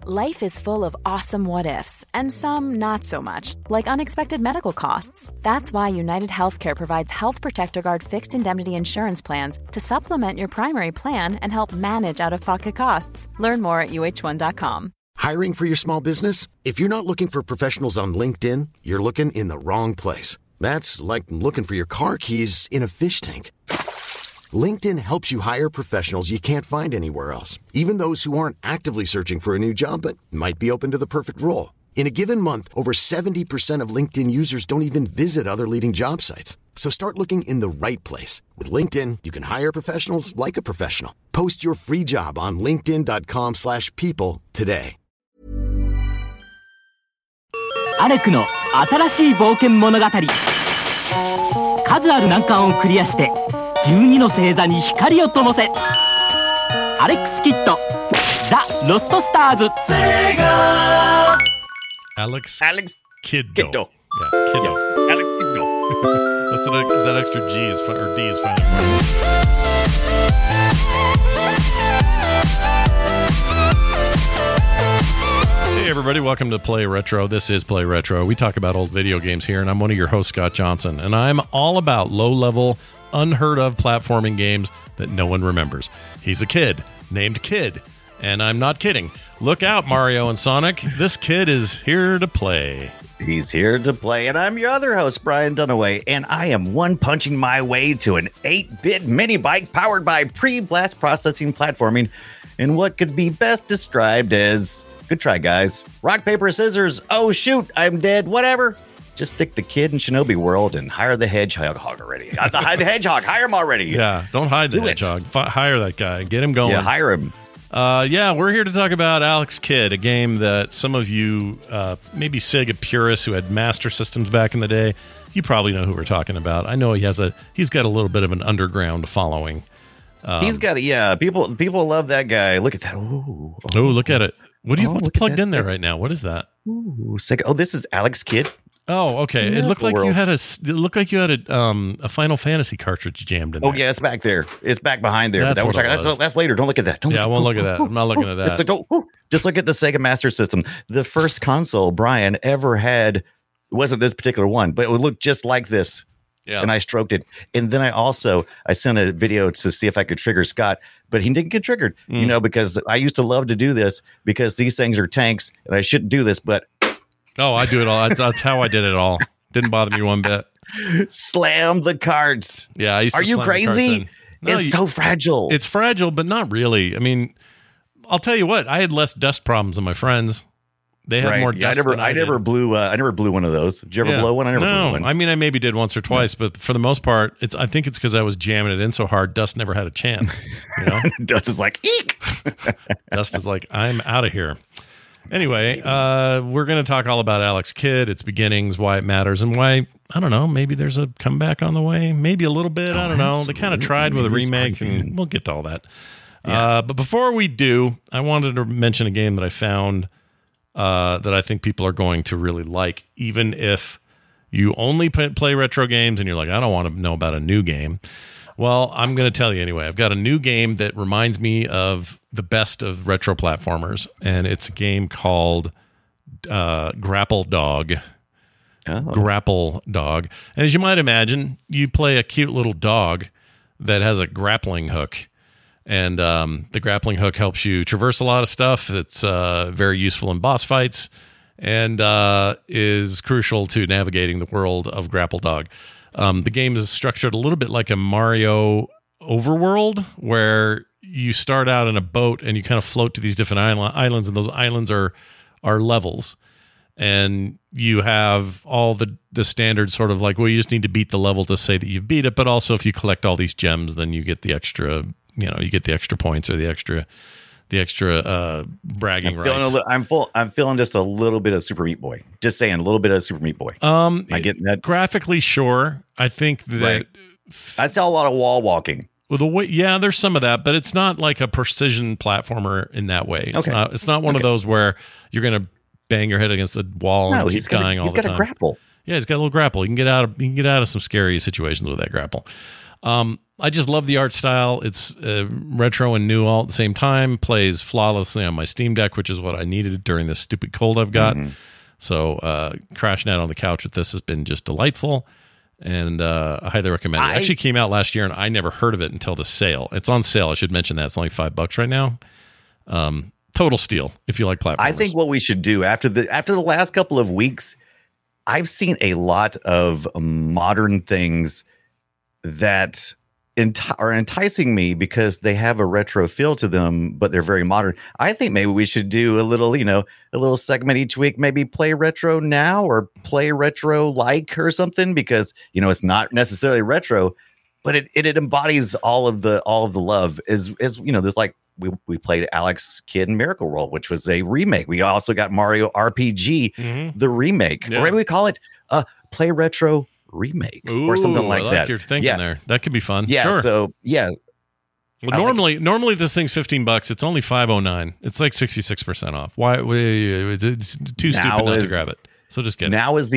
Life is full of awesome what-ifs, and some not so much, like unexpected medical costs. That's why United Healthcare provides Health Protector Guard fixed indemnity insurance plans to supplement your primary plan and help manage out-of-pocket costs. Learn more at uh1.com. Hiring for your small business? If you're not looking for professionals on LinkedIn, you're looking in the wrong place. That's like looking for your car keys in a fish tank. LinkedIn helps you hire professionals you can't find anywhere else, even those who aren't actively searching for a new job but might be open to the perfect role. In a given month, over 70% of LinkedIn users don't even visit other leading job sites. So start looking in the right place. With LinkedIn, you can hire professionals like a professional. Post your free job on linkedin.com/people today. アレクの新しい冒険物語。数ある難関をクリアして12の星座に光を灯せ。アレックス・キッド、ザ・ロストスターズ。 Alex Kiddo. Yeah, Kiddo. Alex Kiddo. That extra G is fun, or D is fine. Hey everybody, welcome to Play Retro. This is Play Retro. We talk about old video games here, and I'm one of your hosts, Scott Johnson, and I'm all about low-level, unheard-of platforming games that no one remembers. He's a kid named Kid, and I'm not kidding. Look out, Mario and Sonic. This kid is here to play. He's here to play, and I'm your other host, Brian Dunaway, and I am one-punching my way to an 8-bit mini-bike powered by pre-blast processing platforming in what could be best described as... Good try, guys. Rock, paper, scissors. Oh, shoot. I'm dead. Whatever. Just stick the kid in Shinobi World and hire the hedgehog already. Hide the hedgehog. Hire him already. Yeah, don't hide the hedgehog. Hire that guy. Get him going. Yeah, hire him. We're here to talk about Alex Kidd, a game that some of you, maybe Sega purists who had Master Systems back in the day, you probably know who we're talking about. I know he's got a little bit of an underground following. People love that guy. Look at that. Oh, look at it. What's plugged in there right now? What is that? Ooh, Sega. Oh, this is Alex Kidd. Oh, okay. It looked like you had a Final Fantasy cartridge jammed in there. Oh yeah, it's back there. It's back behind there. That's later. Don't look at that. I won't look at that. I'm not looking at that. Just look at the Sega Master System. The first console Brian ever had wasn't this particular one, but it would look just like this. Yeah. And I stroked it. And then I sent a video to see if I could trigger Scott, but he didn't get triggered, because I used to love to do this because these things are tanks and I shouldn't do this, but. Oh, I do it all. That's how I did it all. Didn't bother me one bit. Slam the carts. Yeah. Are you crazy? No, it's so fragile. It's fragile, but not really. I mean, I'll tell you what, I had less dust problems than my friends. They had more dust. I never blew one of those. Did you ever blow one? I never blew one. I mean, I maybe did once or twice, but for the most part, I think it's because I was jamming it in so hard. Dust never had a chance. You know, Dust is like, eek. Dust is like, I'm out of here. Anyway, we're going to talk all about Alex Kidd, its beginnings, why it matters, and why, I don't know, maybe there's a comeback on the way. Maybe a little bit. I don't know. They kind of tried with a remake, and we'll get to all that. Yeah. But before we do, I wanted to mention a game that I found that I think people are going to really like, even if you only play retro games and you're like, I don't want to know about a new game. Well, I'm going to tell you anyway. I've got a new game that reminds me of the best of retro platformers, and it's a game called Grapple Dog. Oh. Grapple Dog. And as you might imagine, you play a cute little dog that has a grappling hook. And the grappling hook helps you traverse a lot of stuff. It's very useful in boss fights and is crucial to navigating the world of Grapple Dog. The game is structured a little bit like a Mario overworld, where you start out in a boat and you kind of float to these different islands, and those islands are levels. And you have all the standard sort of like, well, you just need to beat the level to say that you've beat it. But also if you collect all these gems, then you get the extra... you get the extra points or the extra bragging rights. I'm feeling just a little bit of Super Meat Boy. Just saying, a little bit of Super Meat Boy. I get that graphically, sure. I think that I saw a lot of wall walking. Well, there's some of that, but it's not like a precision platformer in that way. It's not one of those where you're going to bang your head against the wall and keep dying all the time. He's got a grapple. Yeah, he's got a little grapple. You can get out of some scary situations with that grapple. I just love the art style. It's retro and new all at the same time. Plays flawlessly on my Steam Deck, which is what I needed during this stupid cold I've got. So crashing out on the couch with this has been just delightful. And I highly recommend it. It actually came out last year, and I never heard of it until the sale. It's on sale. I should mention that. It's only $5 right now. Total steal if you like platformers. I think what we should do after the last couple of weeks, I've seen a lot of modern things that are enticing me because they have a retro feel to them, but they're very modern. I think maybe we should do a little segment each week, maybe play retro now or play retro like or something, because it's not necessarily retro, but it embodies all of the love. Is there's like we played Alex Kidd and Miracle World, which was a remake. We also got Mario RPG, the remake, or maybe we call it Play Retro Remake or something like that. You're thinking there. That could be fun. Yeah. Sure. So yeah. Well, normally this thing's $15. It's only $5.09. It's like 66% off. Why? It's too stupid not to grab it. So just get it. Now is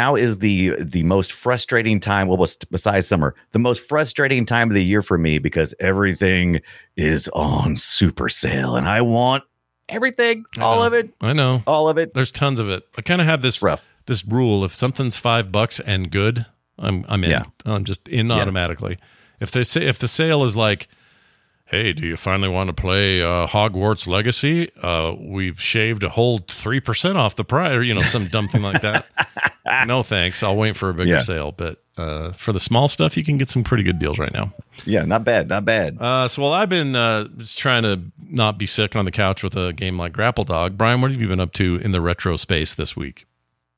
the most frustrating time. Well, besides summer, the most frustrating time of the year for me, because everything is on super sale, and I want everything, all of it. I know, all of it. There's tons of it. I kind of have this rule: if something's $5 and good, I'm in. Yeah. I'm just in automatically. If the sale is like, hey, do you finally want to play Hogwarts Legacy? We've shaved a whole 3% off the price, or some dumb thing like that. No thanks. I'll wait for a bigger sale. But for the small stuff, you can get some pretty good deals right now. Yeah, not bad. So I've been just trying to not be sick on the couch with a game like Grapple Dog. Brian, what have you been up to in the retro space this week?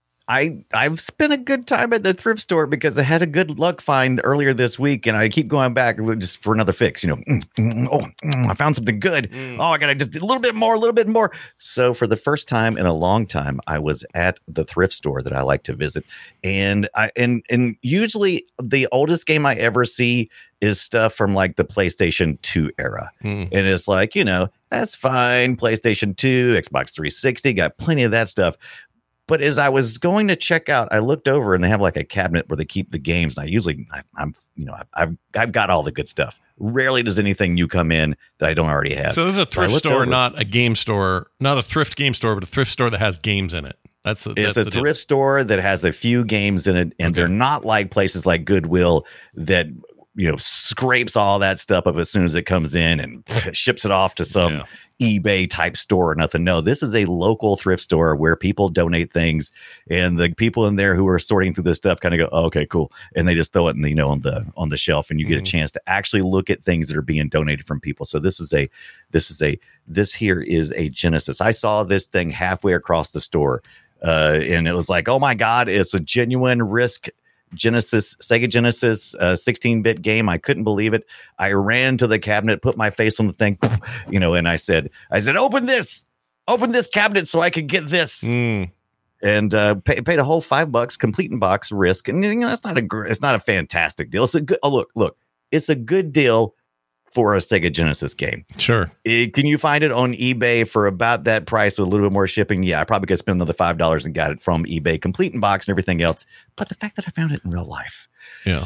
I've spent a good time at the thrift store because I had a good luck find earlier this week, and I keep going back just for another fix. I found something good. Oh, I gotta just a little bit more. So for the first time in a long time, I was at the thrift store that I like to visit, and usually the oldest game I ever see is stuff from like the PlayStation 2 era, and it's like that's fine. PlayStation 2, Xbox 360, got plenty of that stuff. But as I was going to check out, I looked over and they have like a cabinet where they keep the games. And I've got all the good stuff. Rarely does anything new come in that I don't already have. So this is a thrift store, not a game store, not a thrift game store, but a thrift store that has games in it. It's a thrift store that has a few games in it, and they're not like places like Goodwill that scrapes all that stuff up as soon as it comes in and ships it off to some eBay type store or nothing. No, this is a local thrift store where people donate things, and the people in there who are sorting through this stuff kind of go, oh, okay, cool. And they just throw it in, on the shelf, and you get a chance to actually look at things that are being donated from people. So this here is a Genesis. I saw this thing halfway across the store, and it was like, oh my God, it's a genuine Risk Sega Genesis 16-bit game. I couldn't believe it. I ran to the cabinet, put my face on the thing, and I said, open this cabinet so I could get this. And paid a whole $5, complete in box, Risk. And it's not a fantastic deal. It's a good look. It's a good deal for a Sega Genesis game. Sure. Can you find it on eBay for about that price with a little bit more shipping? Yeah, I probably could spend another $5 and got it from eBay, complete in box and everything else. But the fact that I found it in real life. Yeah.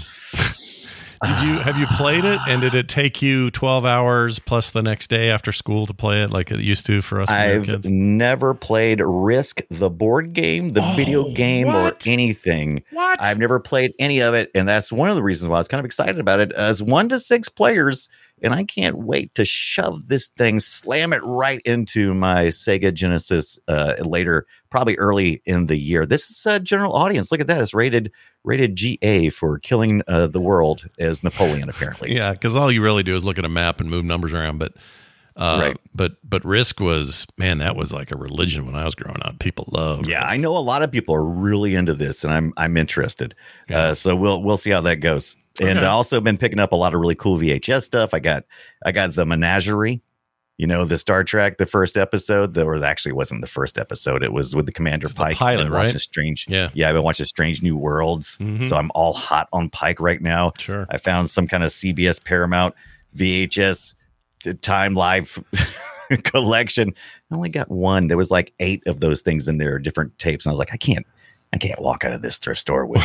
Have you played it, and did it take you 12 hours plus the next day after school to play it like it used to for us kids? I've never played Risk, the board game, the video game, or anything. What? I've never played any of it, and that's one of the reasons why I was kind of excited about it. As 1 to 6 players, and I can't wait to shove this thing, slam it right into my Sega Genesis later, probably early in the year. This is a general audience. Look at that. It's rated GA for killing the world as Napoleon, apparently. Yeah, because all you really do is look at a map and move numbers around. But right. But Risk was, man, that was like a religion when I was growing up. People love. Yeah, Risk. I know a lot of people are really into this, and I'm interested. Yeah. So we'll see how that goes. And I also been picking up a lot of really cool VHS stuff. I got the Menagerie, the Star Trek, the first episode. Or actually wasn't the first episode. It was with the Commander Pike. The pilot, right? I've been watching Strange New Worlds. Mm-hmm. So I'm all hot on Pike right now. Sure. I found some kind of CBS Paramount VHS Time Live collection. I only got one. There was like 8 of those things in there, different tapes. And I was like, I can't walk out of this thrift store with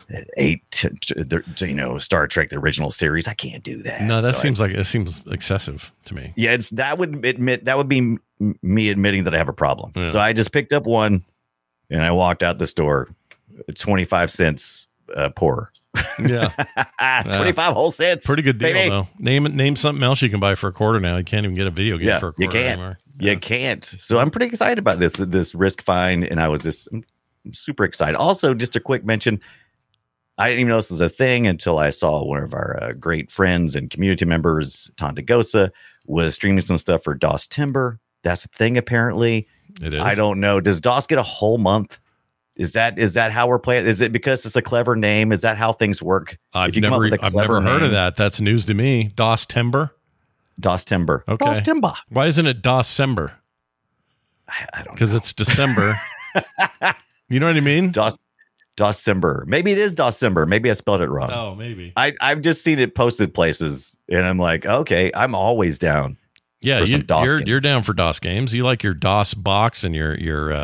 Star Trek, the original series. I can't do that. No, that seems excessive to me. Yeah, that would be me admitting that I have a problem. Yeah. So I just picked up one and I walked out the store, 25 cents poorer. Yeah. 25 whole cents. Pretty good deal, baby. though. Name something else you can buy for $0.25 now. You can't even get a video game for $0.25 you can't. anymore. You can't. So I'm pretty excited about this risk find, and I'm super excited. Also, just a quick mention, I didn't even know this was a thing until I saw one of our great friends and community members, Tondagosa, was streaming some stuff for DOS Timber. That's a thing, apparently. It is. I don't know. Does DOS get a whole month? Is that how we're playing? Is it because it's a clever name? Is that how things work? I've never heard of that. That's news to me. DOS Timber. DOS Timber. Okay. DOS Timber. Why isn't it DOS-cember? I don't know. Because it's December. You know what I mean? DOS-cember. Maybe it is DOS-cember. Maybe I spelled it wrong. Oh, maybe. I've just seen it posted places, and I'm like, okay, I'm always down. Yeah, for some DOS games. you're down for DOS games. You like your DOS box and your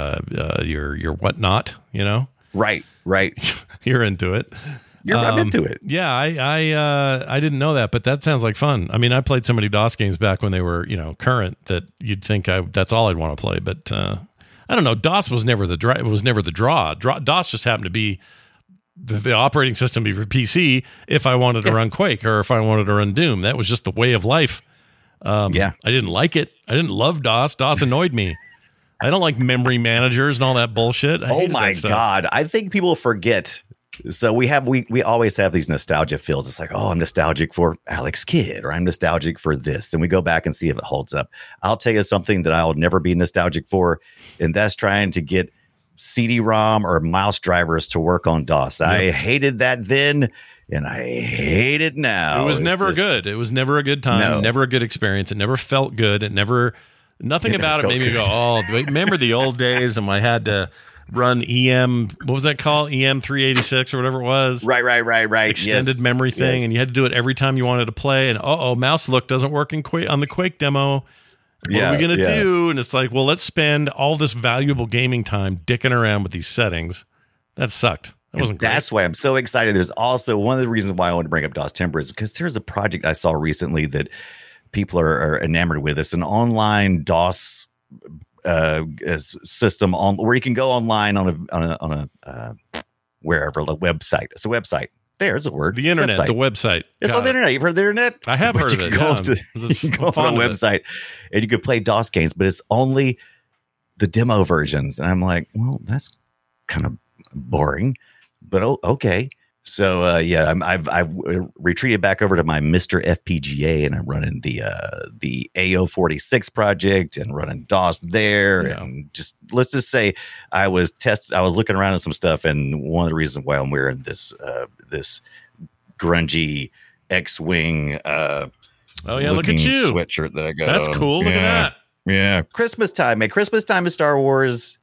whatnot. You know, Right. you're into it. I'm into it. Yeah, I didn't know that, but that sounds like fun. I mean, I played so many DOS games back when they were current that you'd think that's all I'd want to play. But I don't know. DOS was never the draw. DOS just happened to be the operating system for PC. If I wanted to run Quake or if I wanted to run Doom, that was just the way of life. I didn't like it. I didn't love DOS. DOS annoyed me. I don't like memory managers and all that bullshit. Oh my God. I think people forget. So we always have these nostalgia feels. It's like, oh, I'm nostalgic for Alex Kidd, or I'm nostalgic for this. And we go back and see if it holds up. I'll tell you something that I'll never be nostalgic for. And that's trying to get CD-ROM or mouse drivers to work on DOS. Yep. I hated that then. And I hate it now. It was never good. It was never a good time. Never a good experience. It never felt good. Nothing about it made me go, oh, remember the old days? And I had to run EM, what was that called? EM 386 or whatever it was. Right. Extended memory thing. Yes. And you had to do it every time you wanted to play. And mouse look doesn't work on the Quake demo. What are we going to do? And it's like, well, let's spend all this valuable gaming time dicking around with these settings. That sucked. That's why I'm so excited. There's also one of the reasons why I want to bring up DOS Timber is because there's a project I saw recently that people are enamored with. It's an online DOS system where you can go online on a wherever, a website. It's a website. There's a word. The internet, the website. It's on the internet. You've heard the internet? I have heard of it. You can go on a website and you can play DOS games, but it's only the demo versions. And I'm like, well, that's kind of boring. But okay, so I've retreated back over to my Mr. FPGA, and I'm running the AO46 project and running DOS there, and let's just say I was looking around at some stuff, and one of the reasons why I'm wearing this grungy X-wing look at you sweatshirt that I got. That's cool. Look at that. Yeah, Christmas time, man. Christmas time is Star Wars.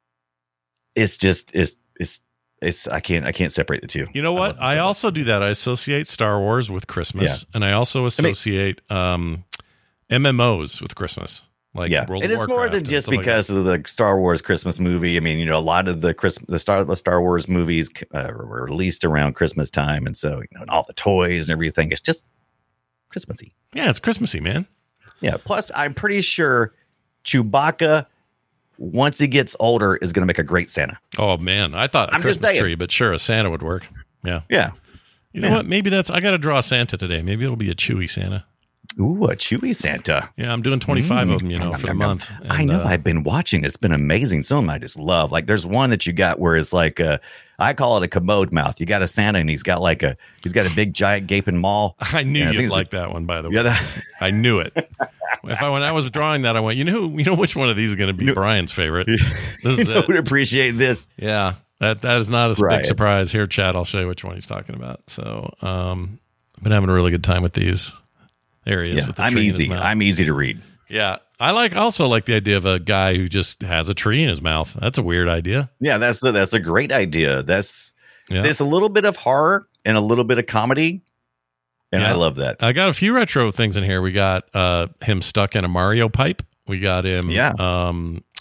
I can't separate the two. You know what? I also do that. I associate Star Wars with Christmas, and I also associate MMOs with Christmas. World of Warcraft. It's more than just because of the Star Wars Christmas movie. I mean, a lot of the Star Wars movies were released around Christmas time, and so and all the toys and everything. It's just Christmassy. Yeah, it's Christmassy, man. Yeah. Plus, I'm pretty sure Chewbacca, once he gets older, is going to make a great Santa. Oh man, I thought a Christmas tree, but sure, a Santa would work. Yeah. You know what? Maybe I got to draw a Santa today. Maybe it'll be a Chewy Santa. Ooh, a Chewy Santa. Yeah, I'm doing 25 of them, for the month. And, I know. I've been watching. It's been amazing. Some of them I just love. Like there's one that you got where it's like I call it a commode mouth. You got a Santa and he's got a big giant gaping maw. I knew you'd like that one, by the way. I knew it. When I was drawing that, I went, you know which one of these is going to be Brian's favorite. This is it. Would appreciate this. Yeah, that is not a big surprise here, Chad. I'll show you which one he's talking about. So, I've been having a really good time with these. There he is. Yeah, with the I'm tree easy. in his mouth. I'm easy to read. Yeah, I also like the idea of a guy who just has a tree in his mouth. That's a weird idea. Yeah, that's a great idea. There's a little bit of horror and a little bit of comedy. And I love that. I got a few retro things in here. We got him stuck in a Mario pipe. We got him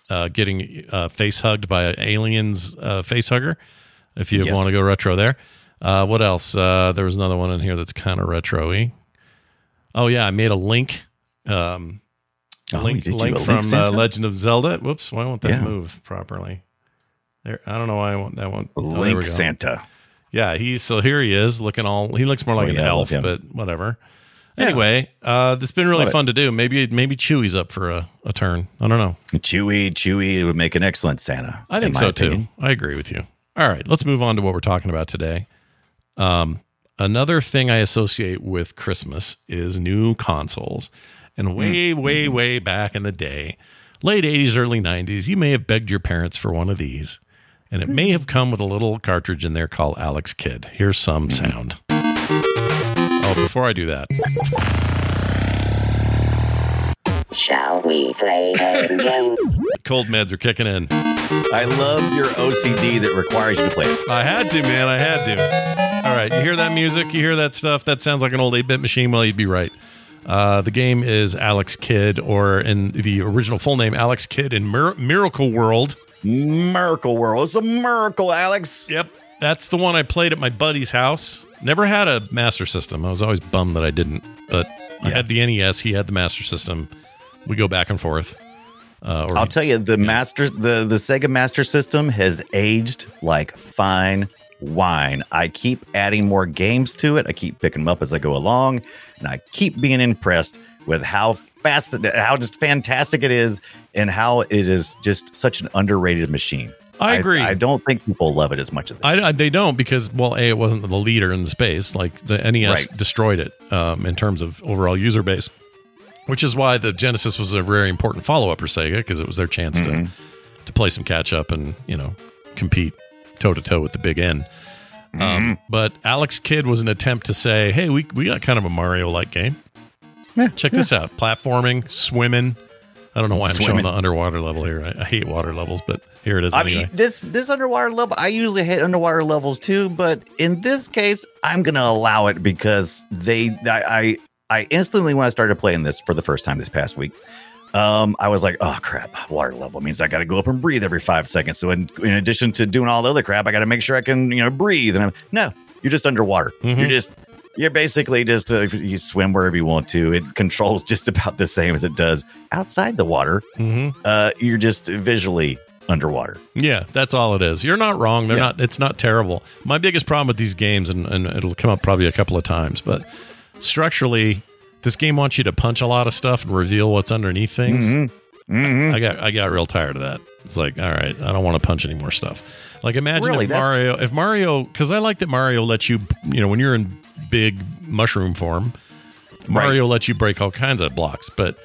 getting face hugged by an alien's face hugger, if you want to go retro there. What else? There was another one in here that's kind of retro-y. Oh yeah, I made a link. Link from Legend of Zelda. Whoops, why won't that move properly? There, I don't know why I want that one. Link Santa. Yeah, here he is looking he looks more like an elf, but whatever. Anyway, it's been really fun to do. Maybe Chewie's up for a turn. I don't know. Chewie would make an excellent Santa. I think so too. I agree with you. All right, let's move on to what we're talking about today. Another thing I associate with Christmas is new consoles. And way back in the day, late 80s, early 90s, you may have begged your parents for one of these. And it may have come with a little cartridge in there called Alex Kidd. Here's some sound. Oh, before I do that. Shall we play a game? Cold meds are kicking in. I love your OCD that requires you to play it. I had to, man. I had to. All right. You hear that music? You hear that stuff? That sounds like an old 8-bit machine. Well, you'd be right. The game is Alex Kidd, or in the original full name, Alex Kidd in Miracle World. Miracle World. It's a miracle, Alex. Yep. That's the one I played at my buddy's house. Never had a Master System. I was always bummed that I didn't. But I had the NES. He had the Master System. We go back and forth. I'll tell you, the Sega Master System has aged like fine wine. I keep adding more games to it. I keep picking them up as I go along, and I keep being impressed with how just fantastic it is, and how it is just such an underrated machine. I agree. I don't think people love it as much as they don't, because, well, it wasn't the leader in the space. Like the NES destroyed it in terms of overall user base, which is why the Genesis was a very important follow-up for Sega, because it was their chance to play some catch-up and, compete toe-to-toe with the big N. But Alex Kidd was an attempt to say, hey, we got kind of a Mario-like game. Yeah, Check this out. Platforming, swimming. I don't know why I'm showing the underwater level here. I hate water levels, but here it is anyway. I mean, this underwater level, I usually hate underwater levels too, but in this case, I'm going to allow it because I instantly, when I started playing this for the first time this past week, I was like, oh crap, water level means I got to go up and breathe every 5 seconds. So in addition to doing all the other crap, I got to make sure I can, breathe. And no, you're just underwater. You're basically just, you swim wherever you want to. It controls just about the same as it does outside the water. You're just visually underwater. Yeah, that's all it is. You're not wrong. It's not terrible. My biggest problem with these games, and it'll come up probably a couple of times, but structurally, this game wants you to punch a lot of stuff and reveal what's underneath things. I got real tired of that. It's like, all right, I don't want to punch any more stuff. Like, imagine if Mario, because I like that Mario lets you, when you're in big mushroom form, Mario lets you break all kinds of blocks. But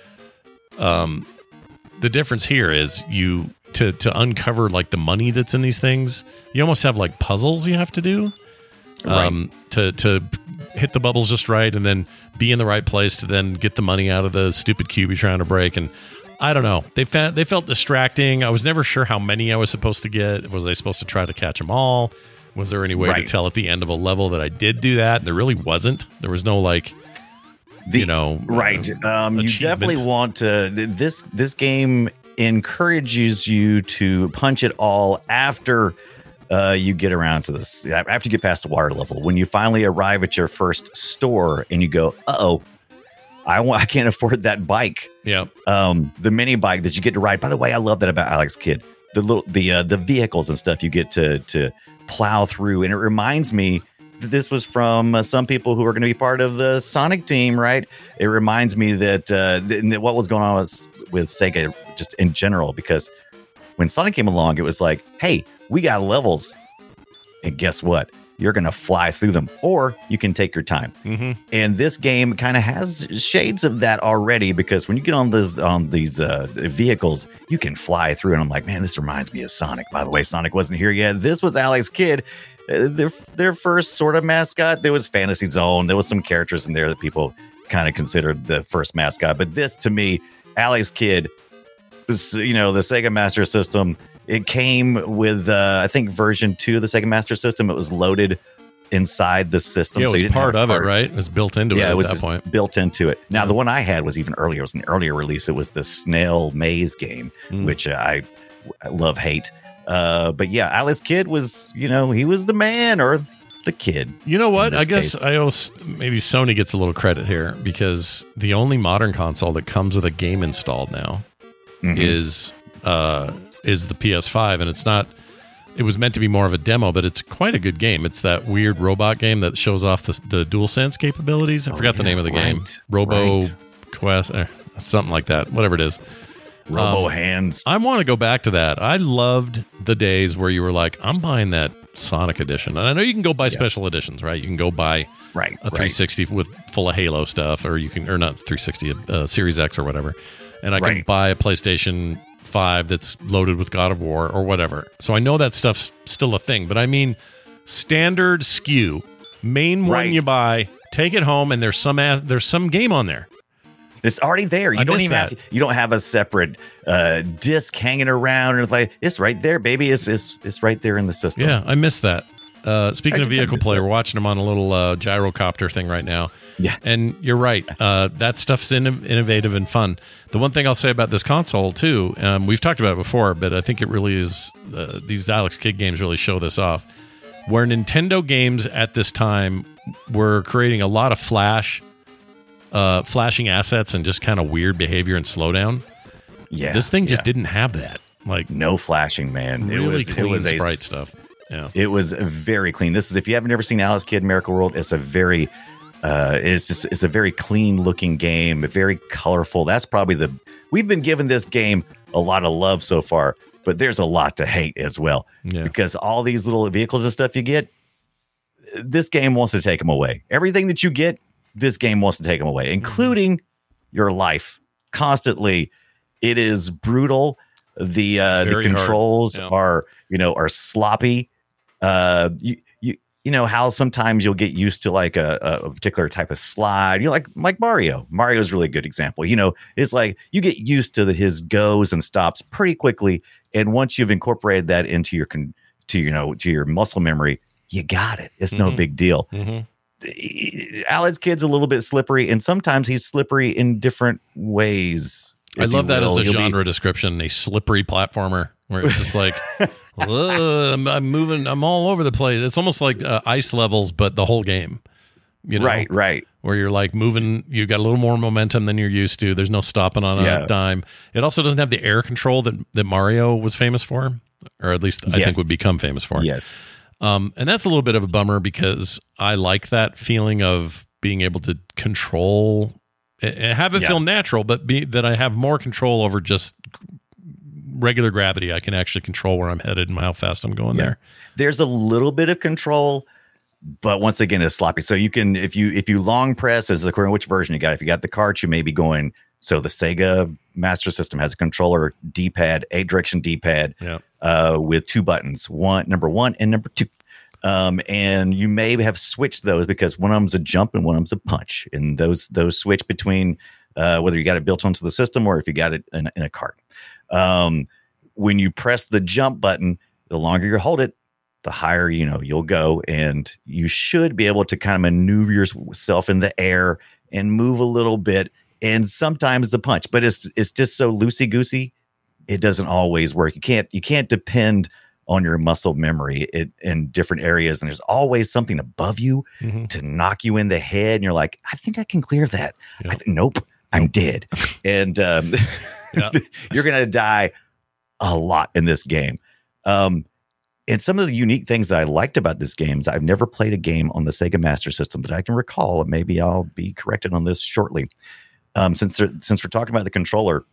the difference here is to uncover like the money that's in these things. You almost have like puzzles you have to do to hit the bubbles just right, and then be in the right place to then get the money out of the stupid cube you're trying to break. And I don't know. They felt distracting. I was never sure how many I was supposed to get. Was I supposed to try to catch them all? Was there any way to tell at the end of a level that I did do that? There really wasn't. There was no you definitely want to. This game encourages you to punch it all after you get around to this. After you get past the water level, when you finally arrive at your first store and you go, uh-oh, I can't afford that bike. Yeah. The mini bike that you get to ride. By the way, I love that about Alex Kidd. The vehicles and stuff you get to plow through, and it reminds me that this was from some people who are going to be part of the Sonic team, right? It reminds me that what was going on with Sega just in general, because when Sonic came along, it was like, hey, we got levels, and guess what? You're going to fly through them, or you can take your time. And this game kind of has shades of that already, because when you get on these vehicles, you can fly through. And I'm like, man, this reminds me of Sonic. By the way, Sonic wasn't here yet. This was Alex Kidd, their first sort of mascot. There was Fantasy Zone. There was some characters in there that people kind of considered the first mascot. But this, to me, Alex Kidd, the Sega Master System. It came with, I think, version 2 of the Sega Master System. It was loaded inside the system. Yeah, it was part of it, right? It was built into it at that point. Built into it. Now, the one I had was even earlier. It was an earlier release. It was the Snail Maze game, which I love, hate. But yeah, Alex Kidd was, he was the man, or the kid. You know what? in I this guess case. maybe Sony gets a little credit here because the only modern console that comes with a game installed now is the PS5, and it's not. It was meant to be more of a demo, but it's quite a good game. It's that weird robot game that shows off the DualSense capabilities. I forgot the name of the game. Robo Quest, something like that. Whatever it is. Robo Hands. I want to go back to that. I loved the days where you were like, I'm buying that Sonic edition. And I know you can go buy special editions, right? You can go buy a 360 with full of Halo stuff, or you can, or not 360, Series X or whatever. And I can buy a PlayStation 5 that's loaded with God of War or whatever. So I know that stuff's still a thing, but I mean standard SKU, main one you buy, take it home, and there's some game on there. It's already there. You don't even have to. You don't have a separate disc hanging around, and it's like it's right there, baby. It's right there in the system. Yeah, I miss that. Speaking of vehicle play, we're watching them on a little gyrocopter thing right now. Yeah, and you're right. That stuff's innovative and fun. The one thing I'll say about this console too, we've talked about it before, but I think it really is. These Alex Kidd games really show this off. Where Nintendo games at this time were creating a lot of flashing assets and just kind of weird behavior and slowdown. Yeah, this thing just didn't have that. Like no flashing, man. Really it was sprite stuff. Yeah, it was very clean. This is, if you haven't ever seen Alex Kidd Miracle World, it's a very it's a very clean looking game, very colorful. That's probably we've been giving this game a lot of love so far, but there's a lot to hate as well because all these little vehicles and stuff you get, this game wants to take them away. Everything that you get, this game wants to take them away, including your life constantly. It is brutal. The controls are sloppy. You know how sometimes you'll get used to like a particular type of slide. Like Mario. Mario's really a good example. It's like you get used to his goes and stops pretty quickly, and once you've incorporated that into your muscle memory, you got it. It's no big deal. Alex Kidd's a little bit slippery, and sometimes he's slippery in different ways. I love that as a genre description, a slippery platformer, where it's just like, I'm moving, I'm all over the place. It's almost like ice levels, but the whole game. Right. Where you're like moving, you got a little more momentum than you're used to. There's no stopping on a dime. It also doesn't have the air control that Mario was famous for, or at least I think would become famous for. Yes. And that's a little bit of a bummer because I like that feeling of being able to control and have it feel natural, but that I have more control over just regular gravity. I can actually control where I'm headed and how fast I'm going there. There's a little bit of control, but once again, it's sloppy. So you can, if you long press, as according to which version you got, if you got the cart, you may be going. So the Sega Master System has a controller D-pad, 8-direction D-pad, with two buttons, number one and number two. And you may have switched those because one of them's a jump and one of them's a punch. And those switch between whether you got it built onto the system or if you got it in a cart. When you press the jump button, the longer you hold it, the higher you'll go, and you should be able to kind of maneuver yourself in the air and move a little bit. And sometimes the punch, but it's just so loosey goosey, it doesn't always work. You can't depend on your muscle memory in different areas, and there's always something above you to knock you in the head, and you're like, I think I can clear that. Nope, I'm dead. And you're gonna die a lot in this game. And some of the unique things that I liked about this game is I've never played a game on the Sega Master System that I can recall, and maybe I'll be corrected on this shortly. Since we're talking about the controller,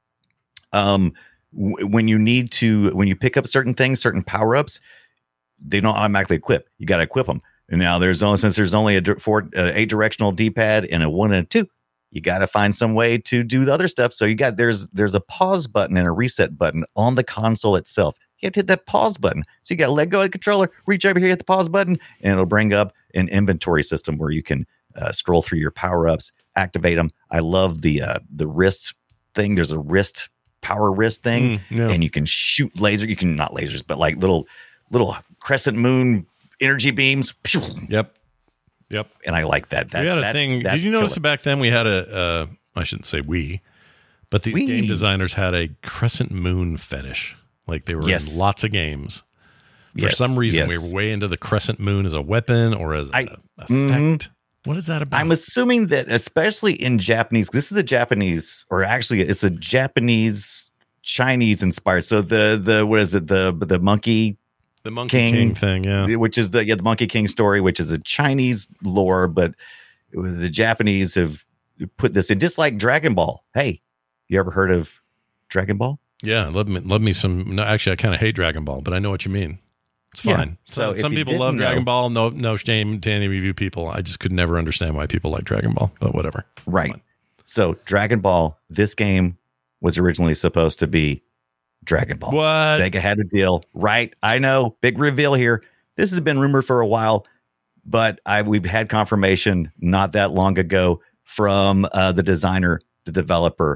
when you pick up certain things, certain power-ups, they don't automatically equip. You got to equip them. And now since there's only a 8-directional D-pad and a 1 and a 2, you got to find some way to do the other stuff. So there's a pause button and a reset button on the console itself. You have to hit that pause button. So you got to let go of the controller, reach over here, hit the pause button, and it'll bring up an inventory system where you can scroll through your power-ups, activate them. I love the wrist thing. There's a power wrist thing, and you can shoot laser. You can not lasers, but like little crescent moon energy beams. Yep. And I like that. We had a thing. Did you notice back then we had I shouldn't say but these game designers had a crescent moon fetish. Like they were in lots of games. For some reason, yes. we were way into the crescent moon as a weapon or as an effect. Mhm. What is that about? I'm assuming that, especially in Japanese, this is a Japanese, or actually, it's a Japanese Chinese inspired. So the what is it? The Monkey the Monkey King thing, yeah. which is the Monkey King story, which is a Chinese lore, but the Japanese have put this in, just like Dragon Ball. Hey, you ever heard of Dragon Ball? Yeah, love me some. No, actually, I kind of hate Dragon Ball, but I know what you mean. It's Yeah. fine. So Some if you people love didn't Dragon know- Ball. No shame to any of you people. I just could never understand why people like Dragon Ball, but whatever. Right. Fine. So Dragon Ball, this game was originally supposed to be Dragon Ball. What? Sega had a deal. Right. I know. Big reveal here. This has been rumored for a while, but we've had confirmation not that long ago from the designer, the developer,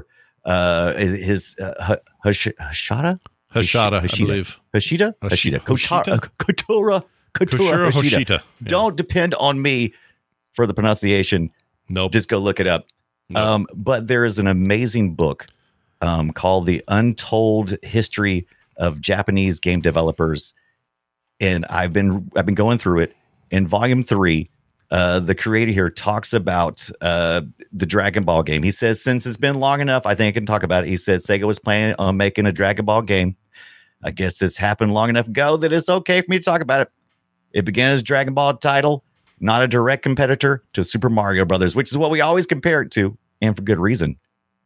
Hashida? Hashida, I believe. Hashida? Hoshita. Kotora Koshiro Hoshita. Yeah. Don't depend on me for the pronunciation. Nope. Just go look it up. Nope. But there is an amazing book called The Untold History of Japanese Game Developers. And I've been going through it. In volume 3, the creator here talks about the Dragon Ball game. He says, since it's been long enough, I think I can talk about it. He said Sega was planning on making a Dragon Ball game. I guess this happened long enough ago that it's okay for me to talk about it. It began as Dragon Ball title, not a direct competitor to Super Mario Brothers, which is what we always compare it to, and for good reason.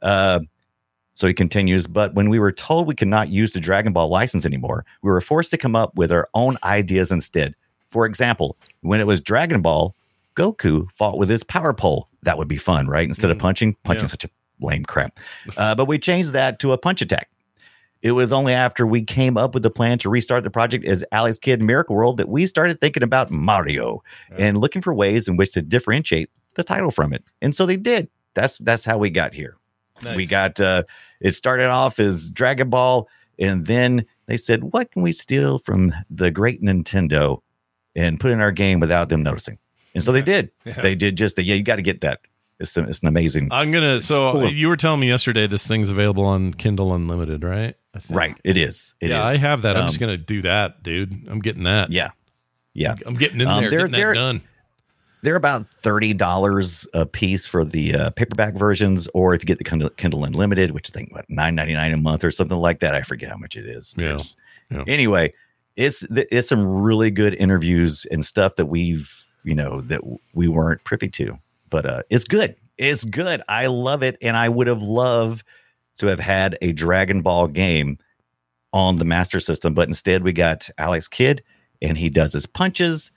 So he continues, but when we were told we could not use the Dragon Ball license anymore, we were forced to come up with our own ideas instead. For example, when it was Dragon Ball, Goku fought with his power pole. That would be fun, right? Instead of punching Yeah. such a lame crap. But we changed that to a punch attack. It was only after we came up with the plan to restart the project as Alex Kidd in Miracle World that we started thinking about Mario and looking for ways in which to differentiate the title from it. And so they did. That's how we got here. Nice. We got it started off as Dragon Ball, and then they said, what can we steal from the great Nintendo and put in our game without them noticing? And so they did. Yeah. They did just that. Yeah, you got to get that. It's an amazing. I'm gonna. So full of- you were telling me yesterday this thing's available on Kindle Unlimited, right? I think. Right. It is. It yeah, is. I have that. I'm just Um, gonna do that, dude. I'm getting that. Yeah. Yeah. I'm getting in there. they're- Getting that done. They're about $30 a piece for the paperback versions, or if you get the Kindle Unlimited, which I think what $9.99 a month or something like that. I forget how much it is. Yeah. There's- Yeah. Anyway, it's some really good interviews and stuff that that we weren't privy to, but it's good. It's good. I love it, and I would have loved to have had a Dragon Ball game on the Master System, but instead we got Alex Kidd, and he does his punches.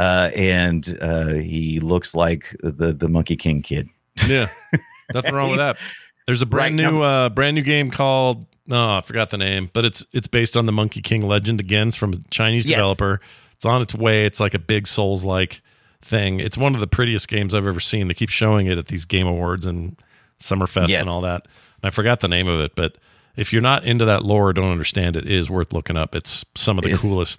And he looks like the Monkey King kid. Yeah, nothing wrong with that. There's a brand Right, new game called I forgot the name, but it's based on the Monkey King legend again. It's from a Chinese Yes. developer. It's on its way. It's like a big Souls-like thing. It's one of the prettiest games I've ever seen. They keep showing it at these Game Awards and Summerfest Yes. and all that. And I forgot the name of it, but if you're not into that lore or don't understand it, it is worth looking up. It's some of the It's- coolest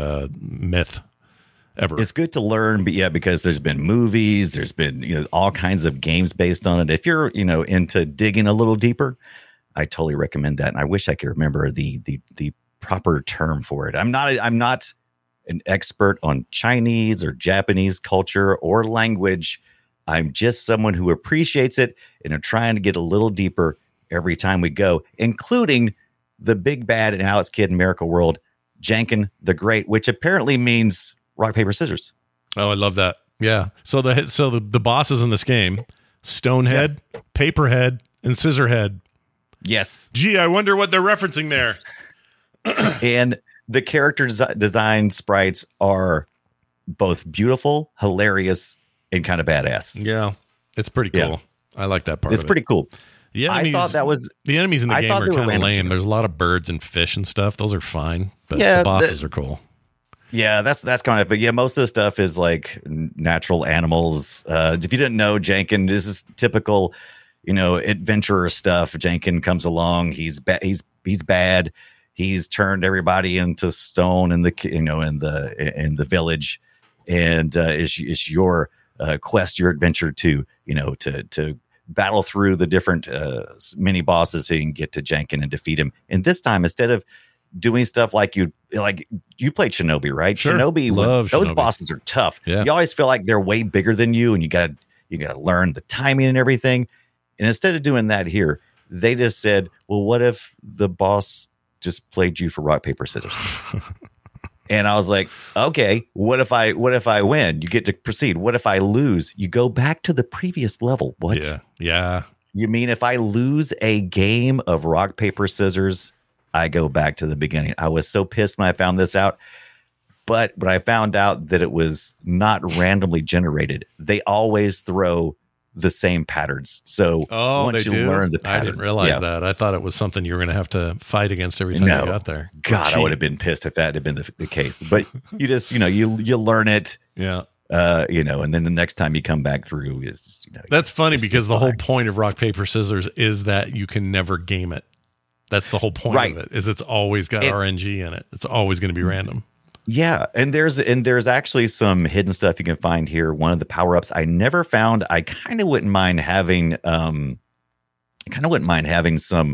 myth ever. It's good to learn, but because there's been movies, there's been all kinds of games based on it. If you're into digging a little deeper, I totally recommend that. And I wish I could remember the proper term for it. I'm not an expert on Chinese or Japanese culture or language. I'm just someone who appreciates it and are trying to get a little deeper every time we go, including the big bad in Alex Kidd in Miracle World, Janken the Great, which apparently means rock, paper, scissors. Oh, I love that. Yeah. So the bosses in this game, Stonehead, Paperhead, and Scissorhead. Yes. Gee, I wonder what they're referencing there. And the character design sprites are both beautiful, hilarious, and kind of badass. Yeah. It's pretty cool. Yeah. I like that part It's of pretty cool. it. The enemies, I thought that was the enemies in the I game thought are they were kind of random lame. too. There's a lot of birds and fish and stuff. Those are fine, but Yeah, the bosses are cool. Yeah, that's kind of. But yeah, most of the stuff is like natural animals. If you didn't know, Janken, this is typical, adventurer stuff. Janken comes along. He's bad. He's turned everybody into stone in the village, and it's your quest, your adventure to battle through the different mini bosses so you can get to Janken and defeat him. And this time, instead of doing stuff like you played Shinobi, right? Sure. Shinobi, Love those Shinobi. bosses are tough. Yeah. You always feel like they're way bigger than you, and you gotta learn the timing and everything. And instead of doing that here, they just said, well, what if the boss just played you for rock, paper, scissors? And I was like, okay, what if I win? You get to proceed. What if I lose? You go back to the previous level. What? Yeah. You mean if I lose a game of rock, paper, scissors, I go back to the beginning? I was so pissed when I found this out. But I found out that it was not randomly generated. They always throw the same patterns. So once you learn the pattern, I didn't realize that. I thought it was something you were going to have to fight against every time you got there. God, I would have been pissed if that had been the case. But you just, you learn it. Yeah. And then the next time you come back through is, That's funny because the whole point of rock, paper, scissors is that you can never game it. That's the whole point of it, is it's always got RNG in it. It's always going to be random. Yeah, and there's actually some hidden stuff you can find here. One of the power-ups I never found. I kind of wouldn't mind having some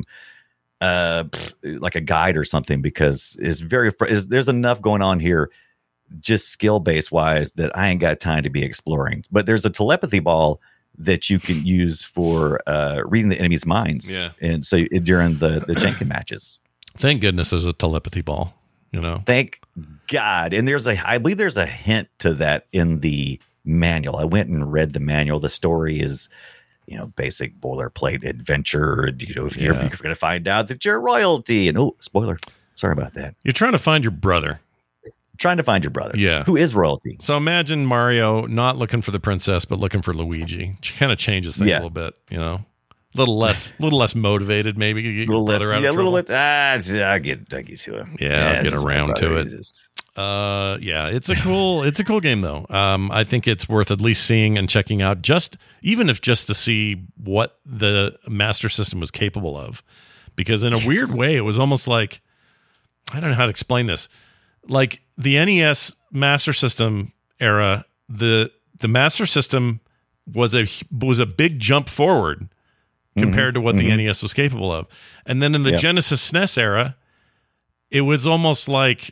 like a guide or something, because there's enough going on here just skill base wise that I ain't got time to be exploring. But there's a telepathy ball that you can use for reading the enemy's minds. Yeah. And so during the Jenkin matches. Thank goodness there's a telepathy ball, Thank God. And I believe there's a hint to that in the manual. I went and read the manual. The story is, basic boilerplate adventure. If you're going to find out that you're royalty, and spoiler. Sorry about that. You're trying to find your brother. Trying to find your brother. Yeah. Who is royalty. So imagine Mario not looking for the princess, but looking for Luigi. Which kind of changes things a little bit, A little less motivated, maybe. To get your brother out of trouble. I'll get to it. Yeah, I'll get around to it. It's a cool game though. I think it's worth at least seeing and checking out, even if just to see what the Master System was capable of. Because in a weird way, it was almost like, I don't know how to explain this. Like the NES Master System era, the Master System was a big jump forward compared to what the NES was capable of. And then in the Genesis SNES era, it was almost like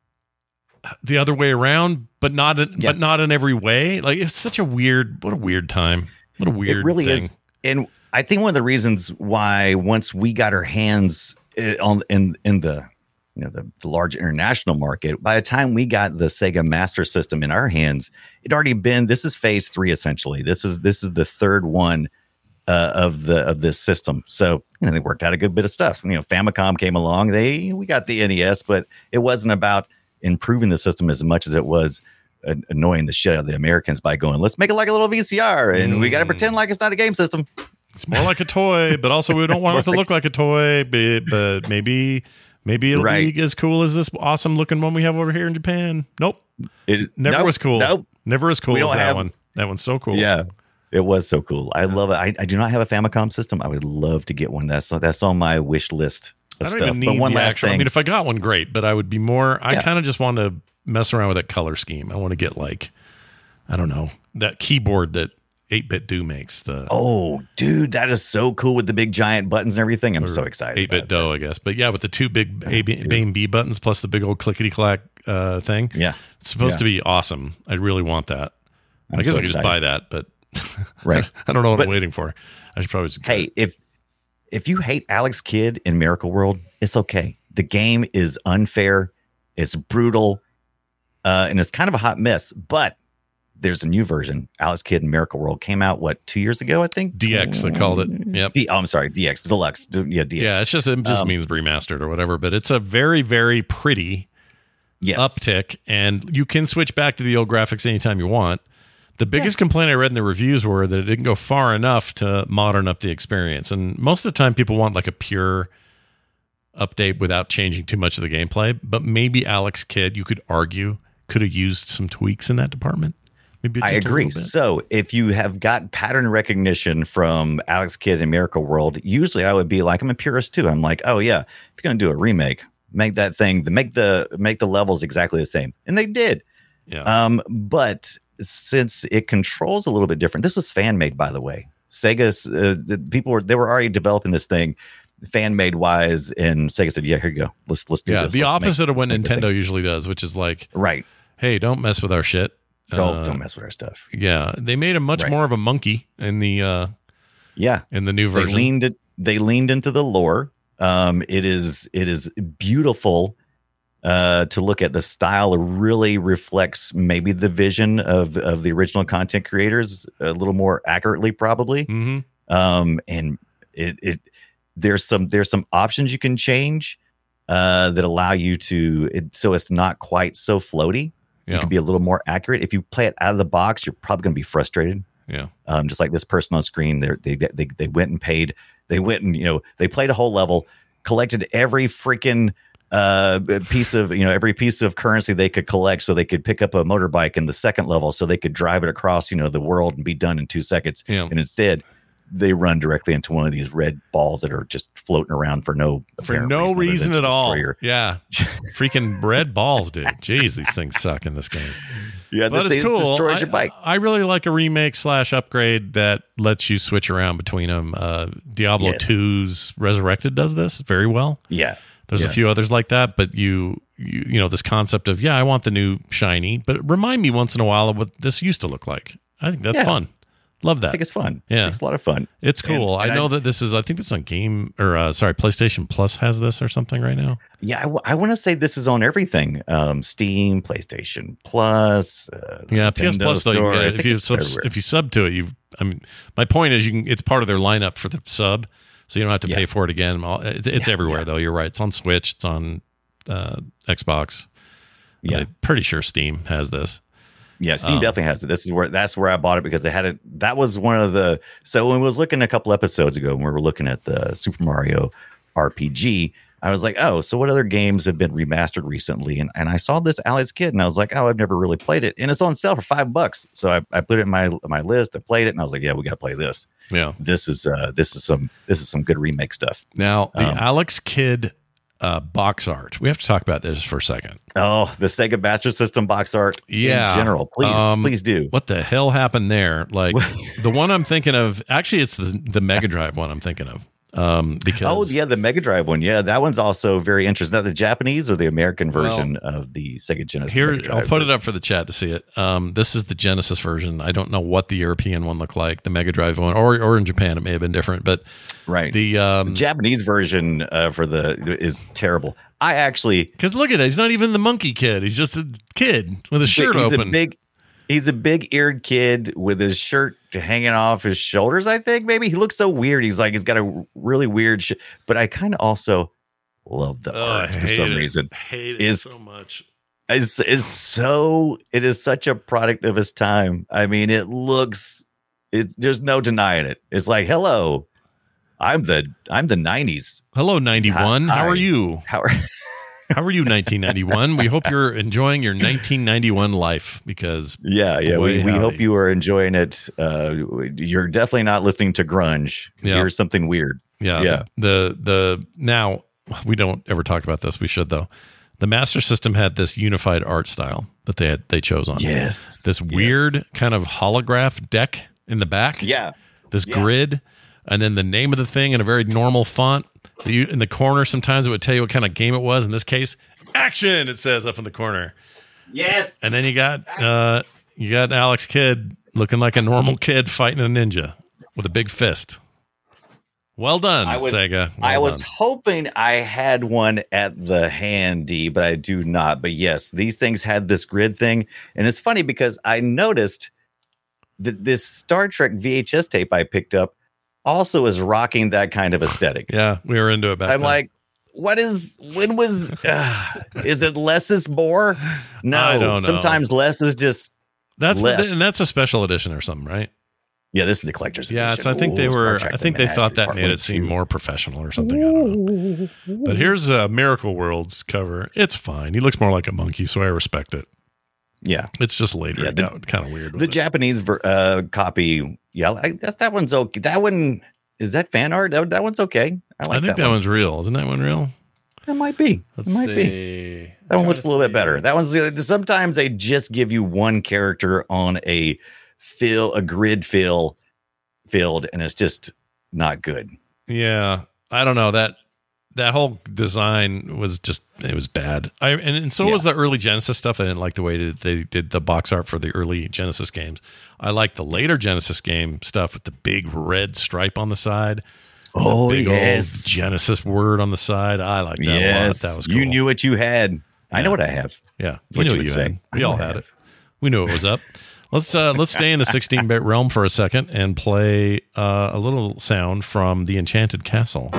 the other way around, but not in every way. Like it's such a weird time. What a weird It really thing. is. And I think one of the reasons why once we got our hands in the large international market, by the time we got the Sega Master System in our hands, this is phase 3 essentially. This is the third one of this system. So they worked out a good bit of stuff. Famicom came along. We got the NES, but it wasn't about improving the system as much as it was annoying the shit out of the Americans by going, let's make it like a little VCR, and we got to pretend like it's not a game system. It's more like a toy, but also we don't want it to look like a toy. But maybe it'll be as cool as this awesome looking one we have over here in Japan. Nope. It never was cool. Nope. Never as cool as that one. That one's so cool. Yeah. It was so cool. I love it. I do not have a Famicom system. I would love to get one. That's on my wish list of I don't stuff. even need but one the last actual. thing. I mean, if I got one, great. But I would be more. I kind of just want to mess around with that color scheme. I want to get I don't know, that keyboard that 8-Bit Do makes. Oh, dude, that is so cool with the big giant buttons and everything. I'm so excited. 8-Bit Do, I guess. But yeah, with the two big A, and B buttons plus the big old clickety clack thing. Yeah, it's supposed to be awesome. I really want that. I guess I could just buy that, but right. I don't know what I'm waiting for. I should probably just Hey, if you hate Alex Kidd in Miracle World, it's okay. The game is unfair, it's brutal, and it's kind of a hot mess. But there's a new version. Alex Kidd in Miracle World came out 2 years ago, I think. DX, they called it. Yep. I'm sorry, DX Deluxe. Yeah, DX. Yeah, it just means remastered or whatever. But it's a very, very pretty uptick, and you can switch back to the old graphics anytime you want. The biggest complaint I read in the reviews were that it didn't go far enough to modern up the experience. And most of the time people want like a pure update without changing too much of the gameplay. But maybe Alex Kidd, you could argue, could have used some tweaks in that department. Maybe just I agree. So if you have got pattern recognition from Alex Kidd in Miracle World, usually I would be like, I'm a purist too. I'm like, oh yeah, if you're going to do a remake, make that thing, make the levels exactly the same. And they did. Yeah. But since it controls a little bit different, this was fan made, by the way. Sega's they were already developing this thing, fan made wise, and Sega said, "Yeah, here you go. Let's do this." The opposite of what let's make the Nintendo thing. usually does, which is like, Right. hey, don't mess with our shit. Don't mess with our stuff. Yeah, they made him much Right. more of a monkey in the Yeah, new version. They leaned into the lore. It is beautiful to look at. The style really reflects maybe the vision of the original content creators a little more accurately, probably. Mhm. And there's some options you can change that allow you to so it's not quite so floaty. Yeah. You can be a little more accurate. If you play it out of the box, you're probably going to be frustrated. Yeah. Just like this person on screen, they went and paid. They went and they played a whole level, collected every freaking piece of every piece of currency they could collect, so they could pick up a motorbike in the second level, so they could drive it across the world and be done in 2 seconds. Yeah. And instead, they run directly into one of these red balls that are just floating around for no apparent reason other than at to all. destroy your- Yeah. Freaking red balls, dude. Jeez, these things suck in this game. Yeah, But that it's thing cool. destroys your bike. I really like a remake / upgrade that lets you switch around between them. Diablo Yes. 2's Resurrected does this very well. Yeah. There's a few others like that, but you this concept of, I want the new shiny, but remind me once in a while of what this used to look like. I think that's fun. Love that. I think it's fun. Yeah. It's a lot of fun. It's cool. And I know that this is, I think this is on PlayStation Plus has this or something right now. Yeah, I want to say this is on everything. Steam, PlayStation Plus. Yeah, PS Nintendo Plus though. You Store. can I get it. think it's everywhere. If you sub to it, my point is it's part of their lineup for the sub, so you don't have to pay for it again. It's everywhere though. You're right. It's on Switch. It's on Xbox. Yeah. I'm pretty sure Steam has this. Yeah, Steam definitely has it. That's where I bought it because they had it. That was one of the. So when I was looking a couple episodes ago, when we were looking at the Super Mario RPG, I was like, oh, so what other games have been remastered recently? And I saw this Alex Kidd, and I was like, oh, I've never really played it, and it's on sale for $5. So I put it in my list. I played it, and I was like, yeah, we got to play this. Yeah, this is some good remake stuff. Now the Alex Kidd box art. We have to talk about this for a second. Oh, the Sega Master System box art. Yeah, in general, please do. What the hell happened there? Like the one I'm thinking of. Actually, it's the Mega Drive one I'm thinking of. Because the Mega Drive one. Yeah, that one's also very interesting. Is that the Japanese or the American version of the Sega Genesis? Here, I'll put it up for the chat to see it. This is the Genesis version. I don't know what the European one looked like, the Mega Drive one, or in Japan it may have been different. But right, the Japanese version is terrible. I actually because look at that, he's not even the monkey kid. He's just a kid with his shirt open. He's a big-eared kid with his shirt hanging off his shoulders, I think. Maybe he looks so weird. He's got a really weird but I kind of also love the art for some reason. I hate it so much. It is such a product of his time. I mean, there's no denying it. It's like, hello, I'm the 90s. Hello, 91. How are you? How are you, 1991? We hope you're enjoying your 1991 life because we hope you are enjoying it. You're definitely not listening to grunge. Yeah. Here's something weird. Yeah. The now we don't ever talk about this. We should though. The Master System had this unified art style that they chose on. Yes. This weird kind of holograph deck in the back. Yeah. This grid, and then the name of the thing in a very normal font. In the corner, sometimes it would tell you what kind of game it was. In this case, action, it says up in the corner. Yes. And then you got Alex Kidd looking like a normal kid fighting a ninja with a big fist. Well done, Sega. I was hoping I had one at the handy, but I do not. But yes, these things had this grid thing. And it's funny because I noticed that this Star Trek VHS tape I picked up also is rocking that kind of aesthetic. Yeah, we were into it back then. I'm like, is it less is more? No, I don't know. Sometimes less is just less. And that's a special edition or something, right? Yeah, this is the collector's edition. Yeah, so I think they thought that made it seem more professional or something. I don't know. But here's Miracle World's cover. It's fine. He looks more like a monkey, so I respect it. Yeah, it's just later. It got kind of weird. The Japanese copy, that one's okay. That one is that fan art. That one's okay. I think that one's real. Isn't that one real? It might be. Let's see. That one looks a little bit better. That one's sometimes they just give you one character on a grid field, and it's just not good. Yeah. I don't know, that whole design was just, it was bad. And so was the early Genesis stuff. I didn't like the way that they did the box art for the early Genesis games. I like the later Genesis game stuff with the big red stripe on the side. Oh, the big yes. old Genesis word on the side. I like that a lot. That was cool. You knew what you had. I know what I have. Yeah, That's we knew you what would you say. had. We all had it. We knew it was up. Let's stay in the 16-bit realm for a second and play a little sound from The Enchanted Castle.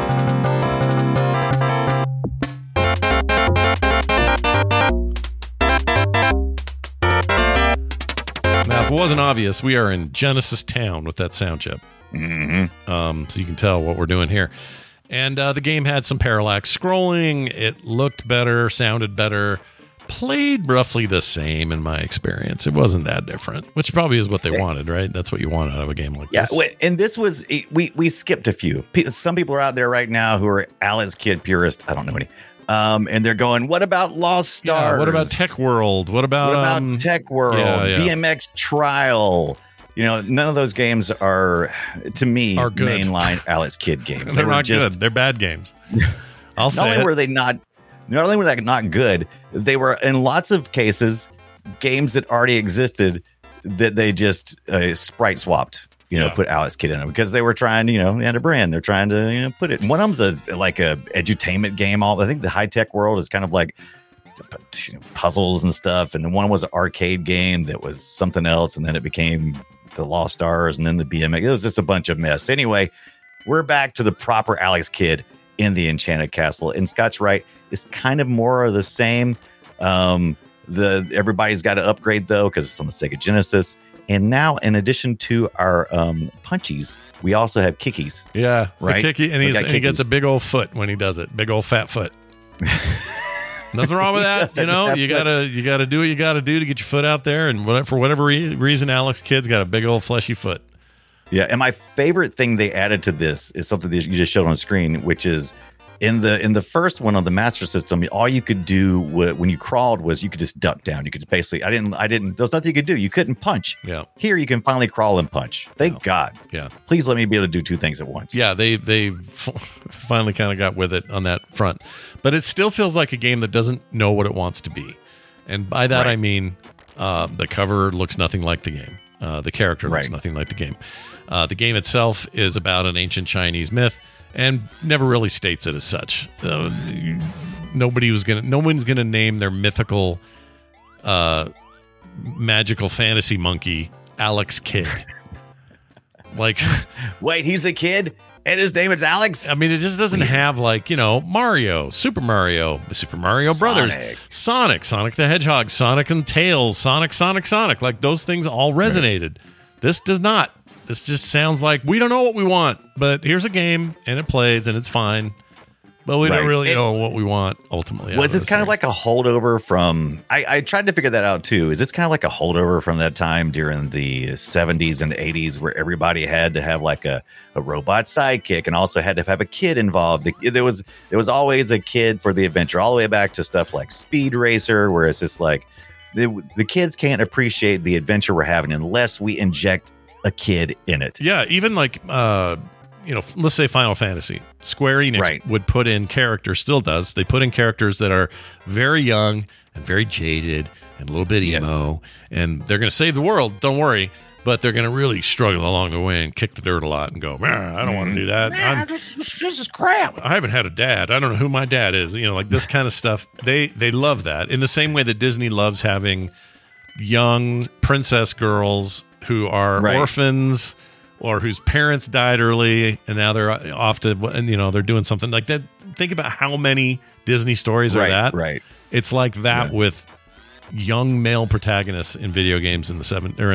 Now, if it wasn't obvious, we are in Genesis Town with that sound chip. Mm-hmm. So you can tell what we're doing here. And the game had some parallax scrolling. It looked better, sounded better, played roughly the same in my experience. It wasn't that different, which probably is what they wanted, right? That's what you want out of a game like this. Yeah, and this was, we skipped a few. Some people are out there right now who are Alex Kidd purists. I don't know any. And they're going, what about Lost Stars? Yeah, what about Tech World? What about Tech World? BMX Trial? You know, none of those games are, to me, are good. Mainline Alex Kidd games. They're not good. They're bad games. I'll say not only were they not good, they were in lots of cases games that already existed that they just sprite swapped. Put Alex Kidd in them because they were trying to, they had a brand. They're trying to, put it. One of them's a edutainment game. I think the High Tech World is kind of like puzzles and stuff, and then one was an arcade game that was something else, and then it became the Lost Stars, and then the BMX. It was just a bunch of mess. Anyway, we're back to the proper Alex Kidd in the Enchanted Castle, and Scott's right. It's kind of more of the same. Everybody's got to upgrade though because it's on the Sega Genesis. And now, in addition to our punchies, we also have kickies. Yeah, right. Kicky, and he gets a big old foot when he does it. Big old fat foot. Nothing wrong with that. You gotta do what you gotta do to get your foot out there. And for whatever reason, Alex Kidd's got a big old fleshy foot. Yeah, and my favorite thing they added to this is something that you just showed on the screen, which is in the first one on the Master System, all you could do when you crawled was you could just duck down. You could basically, I didn't. There was nothing you could do. You couldn't punch. Yeah. Here you can finally crawl and punch. Thank God. Yeah. Please let me be able to do two things at once. Yeah, they finally kind of got with it on that front, but it still feels like a game that doesn't know what it wants to be, and by that I mean the cover looks nothing like the game. The character looks nothing like the game. The game itself is about an ancient Chinese myth. And never really states it as such. No one's gonna name their mythical, magical fantasy monkey Alex Kidd. Wait, he's a kid, and his name is Alex. I mean, it just doesn't have Mario, Super Mario Brothers, Sonic the Hedgehog, Sonic and Tails, Sonic. Like those things all resonated. This does not. This just sounds like we don't know what we want, but here's a game and it plays and it's fine. But we don't really know what we want ultimately. Was this kind of like a holdover from? I tried to figure that out too. Is this kind of like a holdover from that time during the 70s and 80s where everybody had to have like a robot sidekick and also had to have a kid involved? There was always a kid for the adventure, all the way back to stuff like Speed Racer, where it's just like the kids can't appreciate the adventure we're having unless we inject a kid in it. Yeah, even like let's say Final Fantasy. Square Enix would put in characters, still does. They put in characters that are very young and very jaded and a little bit emo, and they're going to save the world, don't worry, but they're going to really struggle along the way and kick the dirt a lot and go, I don't want to do that. This is crap. I haven't had a dad. I don't know who my dad is. Like this kind of stuff. They love that in the same way that Disney loves having young princess girls who are orphans or whose parents died early and now they're off to, and they're doing something like that. Think about how many Disney stories are that. Right. It's like that with young male protagonists in video games in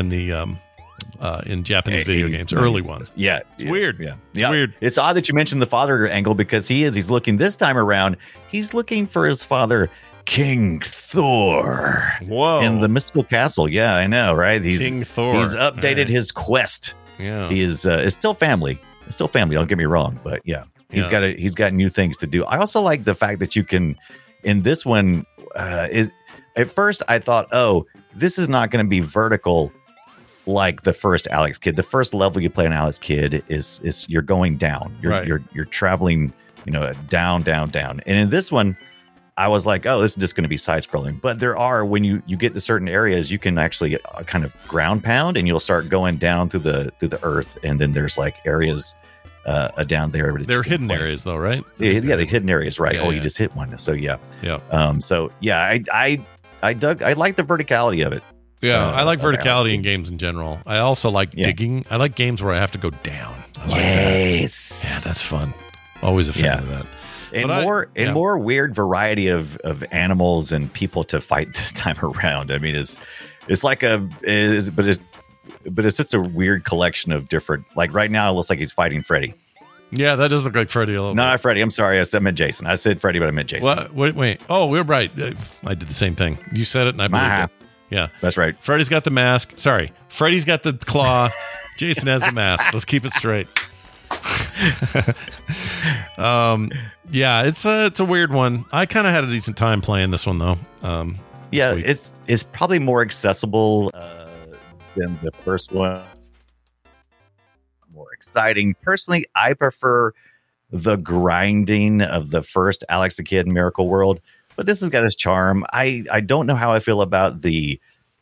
in Japanese video games, early ones. Yeah. It's weird. Yeah. It's weird. It's odd that you mentioned the father angle because he's looking this time around. He's looking for his father, King Thor. Whoa. In the mystical castle. Yeah, I know, right? King Thor. He's updated his quest. Yeah. He is it's still family. It's still family, don't get me wrong, but he's got new things to do. I also like the fact that you can in this one at first I thought, this is not going to be vertical like the first Alex Kidd. The first level you play an Alex Kidd is you're going down. You're traveling down. And in this one, I was like, oh, this is just going to be side scrolling. But there are, when you get to certain areas, you can actually kind of ground pound, and you'll start going down through the earth, and then there's like areas down there. They're hidden areas, though, right? Yeah, the hidden areas, right? Yeah, you just hit one. So yeah. I like the verticality of it. Yeah, I like verticality in games in general. I also like digging. I like games where I have to go down. I like that. Yeah, that's fun. Always a fan of that. And more weird variety of animals and people to fight this time around. I mean, it's just a weird collection of different. Like right now, it looks like he's fighting Freddy. Yeah, that does look like Freddy a little bit. Not Freddy. I'm sorry. I meant Jason. I said Freddy, but I meant Jason. What? Wait. Oh, we're right. I did the same thing. You said it, and I believed it. Yeah, that's right. Freddy's got the mask. Sorry, Freddy's got the claw. Jason has the mask. Let's keep it straight. It's a weird one. I kind of had a decent time playing this one though. It's probably more accessible than the first one. More exciting. Personally, I prefer the grinding of the first Alex the Kid Miracle World, but this has got its charm. I don't know how I feel about the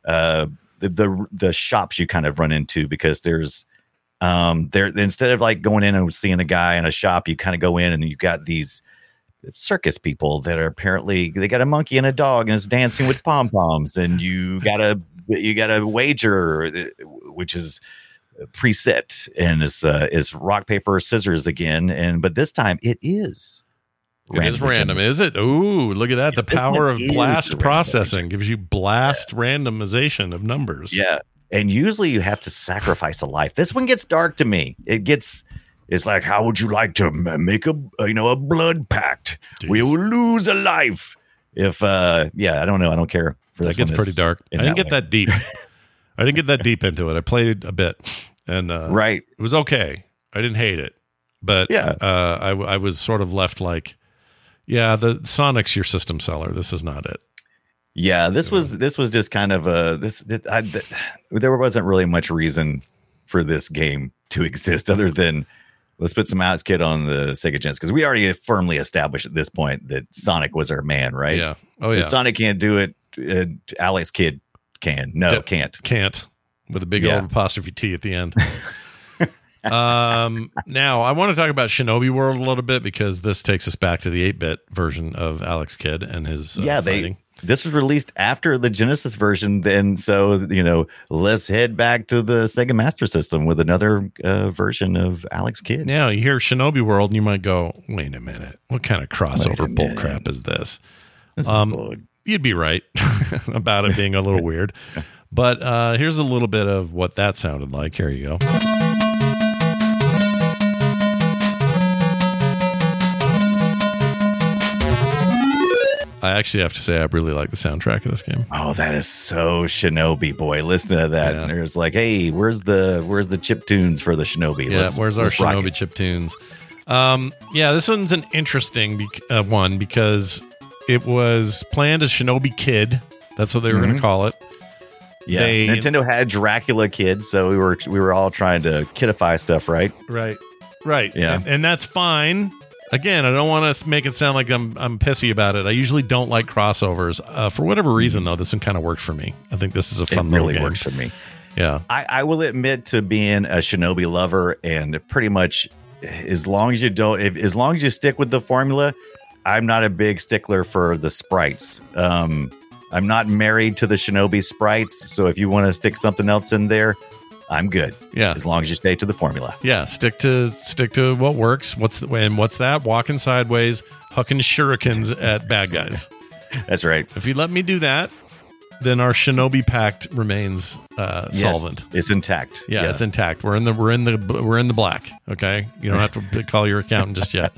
shops you kind of run into, because there's there, instead of like going in and seeing a guy in a shop, you kind of go in and you got these circus people that are apparently, they got a monkey and a dog and it's dancing with pom poms, and you got a wager, which is preset, and is rock paper scissors again, but this time it is. It is random, is it? Ooh, look at that! The power of blast processing gives you blast randomization of numbers. Yeah. And usually you have to sacrifice a life. This one gets dark to me. It's like, how would you like to make a blood pact? Jeez. We will lose a life. If I don't know. I don't care for this. That gets pretty dark. I didn't get that deep. I didn't get that deep into it. I played a bit, and it was okay. I didn't hate it, but I was sort of left like, the Sonic's your system seller. This is not it. Yeah, this was just kind of there wasn't really much reason for this game to exist other than let's put some Alex Kidd on the Sega Genesis, because we already firmly established at this point that Sonic was our man, right? Yeah. Oh yeah. If Sonic can't do it, Alex Kidd can. No, can't with a big old apostrophe T at the end. Now I want to talk about Shinobi World a little bit, because this takes us back to the 8-bit version of Alex Kidd and his fighting. This was released after the Genesis version, then, so let's head back to the Sega Master System with another version of Alex Kidd. Now you hear Shinobi World and you might go, wait a minute, what kind of crossover bullcrap is this? You'd be right about it being a little weird, but here's a little bit of what that sounded like. Here you go. I actually have to say I really like the soundtrack of this game. Oh, that is so Shinobi, boy. Listen to that. Yeah. And there's like, hey, where's the chip tunes for the Shinobi? Where's our Shinobi chip tunes? This one's an interesting one, because it was planned as Shinobi Kid. That's what they were going to call it. Yeah, Nintendo had Dracula Kid, so we were all trying to kidify stuff, right? Right. Yeah, and that's fine. Again, I don't want to make it sound like I'm pissy about it. I usually don't like crossovers. For whatever reason, though, this one kind of worked for me. I think this is a fun little game. It really works for me. Yeah. I will admit to being a Shinobi lover, and pretty much as long as you stick with the formula, I'm not a big stickler for the sprites. I'm not married to the Shinobi sprites, so if you want to stick something else in there, I'm good. Yeah, as long as you stay to the formula. Yeah, stick to what works. What's that? Walking sideways, hucking shurikens at bad guys. That's right. If you let me do that, then our Shinobi pact remains solvent. It's intact. Yeah, it's intact. We're in the black. Okay, you don't have to call your accountant just yet.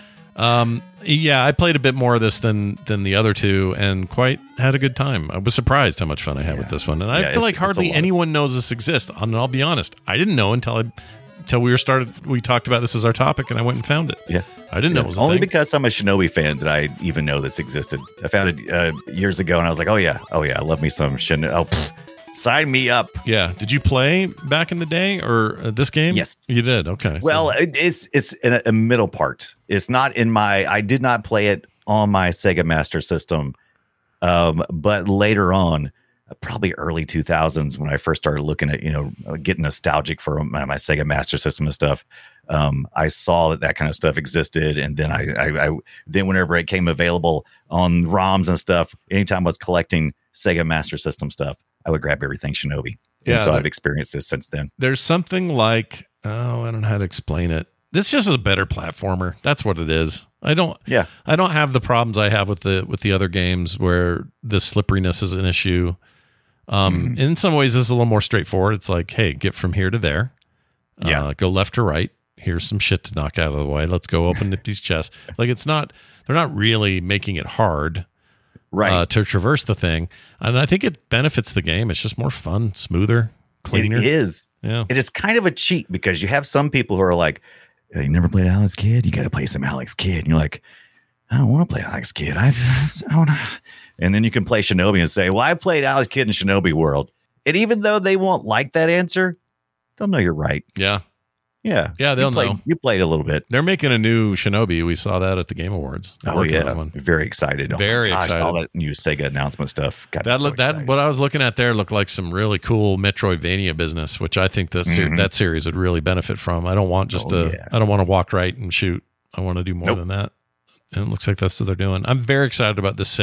I played a bit more of this than the other two, and quite had a good time. I was surprised how much fun I had with this one, and I feel like hardly anyone knows this exists. And I'll be honest, I didn't know until we talked about this as our topic, and I went and found it. Yeah, I didn't know it was only because I'm a Shinobi fan did I even know this existed. I found it years ago, and I was like, oh yeah, I love me some Shinobi. Sign me up. Yeah. Did you play back in the day or this game? Yes. You did. Okay. Well, it's in a middle part. It's not in my. I did not play it on my Sega Master System, but later on, probably early 2000s when I first started looking at getting nostalgic for my Sega Master System and stuff. I saw that kind of stuff existed, and then I then whenever it came available on ROMs and stuff, anytime I was collecting Sega Master System stuff, I would grab everything Shinobi. Yeah, and so I've experienced this since then. There's something like, I don't know how to explain it. This just is a better platformer. That's what it is. I don't have the problems I have with the other games where the slipperiness is an issue. In some ways, this is a little more straightforward. It's like, hey, get from here to there. Go left to right. Here's some shit to knock out of the way. Let's go open Nipty's chest. Like they're not really making it hard, right, to traverse the thing. And I think it benefits the game. It's just more fun, smoother, cleaner. It is. Yeah. It is kind of a cheat because you have some people who are like, you never played Alex Kidd? You got to play some Alex Kidd. And you're like, I don't want to play Alex Kidd. I want to. And then you can play Shinobi and say, well, I played Alex Kidd in Shinobi World. And even though they won't like that answer, they'll know you're right. Yeah. Yeah. Yeah, they'll know. You played a little bit. They're making a new Shinobi. We saw that at the Game Awards. Oh, yeah. Very excited. Very excited. All that new Sega announcement stuff. That what I was looking at there looked like some really cool Metroidvania business, which I think that series would really benefit from. I don't want I don't want to walk right and shoot. I want to do more than that. And it looks like that's what they're doing. I'm very excited about these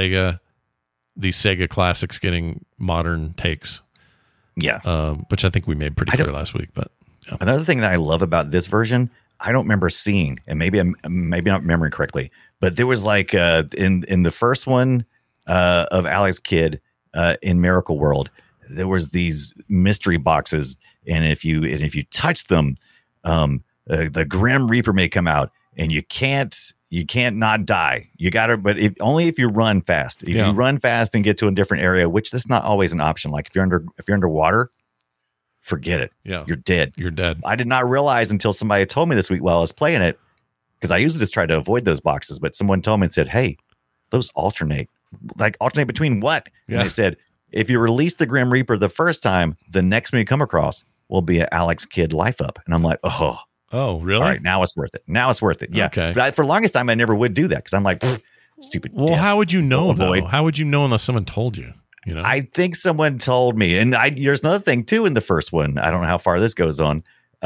Sega classics getting modern takes. Yeah. Which I think we made pretty clear last week. But yeah. Another thing that I love about this version, I don't remember seeing, and maybe I'm not remembering correctly, but there was like in the first one of Alex Kidd in Miracle World, there was these mystery boxes, and if you touch them, the Grim Reaper may come out, and you can't not die. You gotta, but only if you run fast. If you run fast and get to a different area, which that's not always an option. Like if you're underwater, forget it. Yeah, you're dead. You're dead. I did not realize until somebody told me this week while I was playing it, because I usually just try to avoid those boxes. But someone told me and said, "Hey, those alternate between what?" Yeah. And they said, if you release the Grim Reaper the first time, the next one you come across will be an Alex Kidd life up. And I'm like, oh, really? All right, now it's worth it. Yeah. Okay. But for the longest time, I never would do that because I'm like, stupid. Well, how would you know though? How would you know unless someone told you? You know, I think someone told me, and there's another thing too in the first one. I don't know how far this goes on.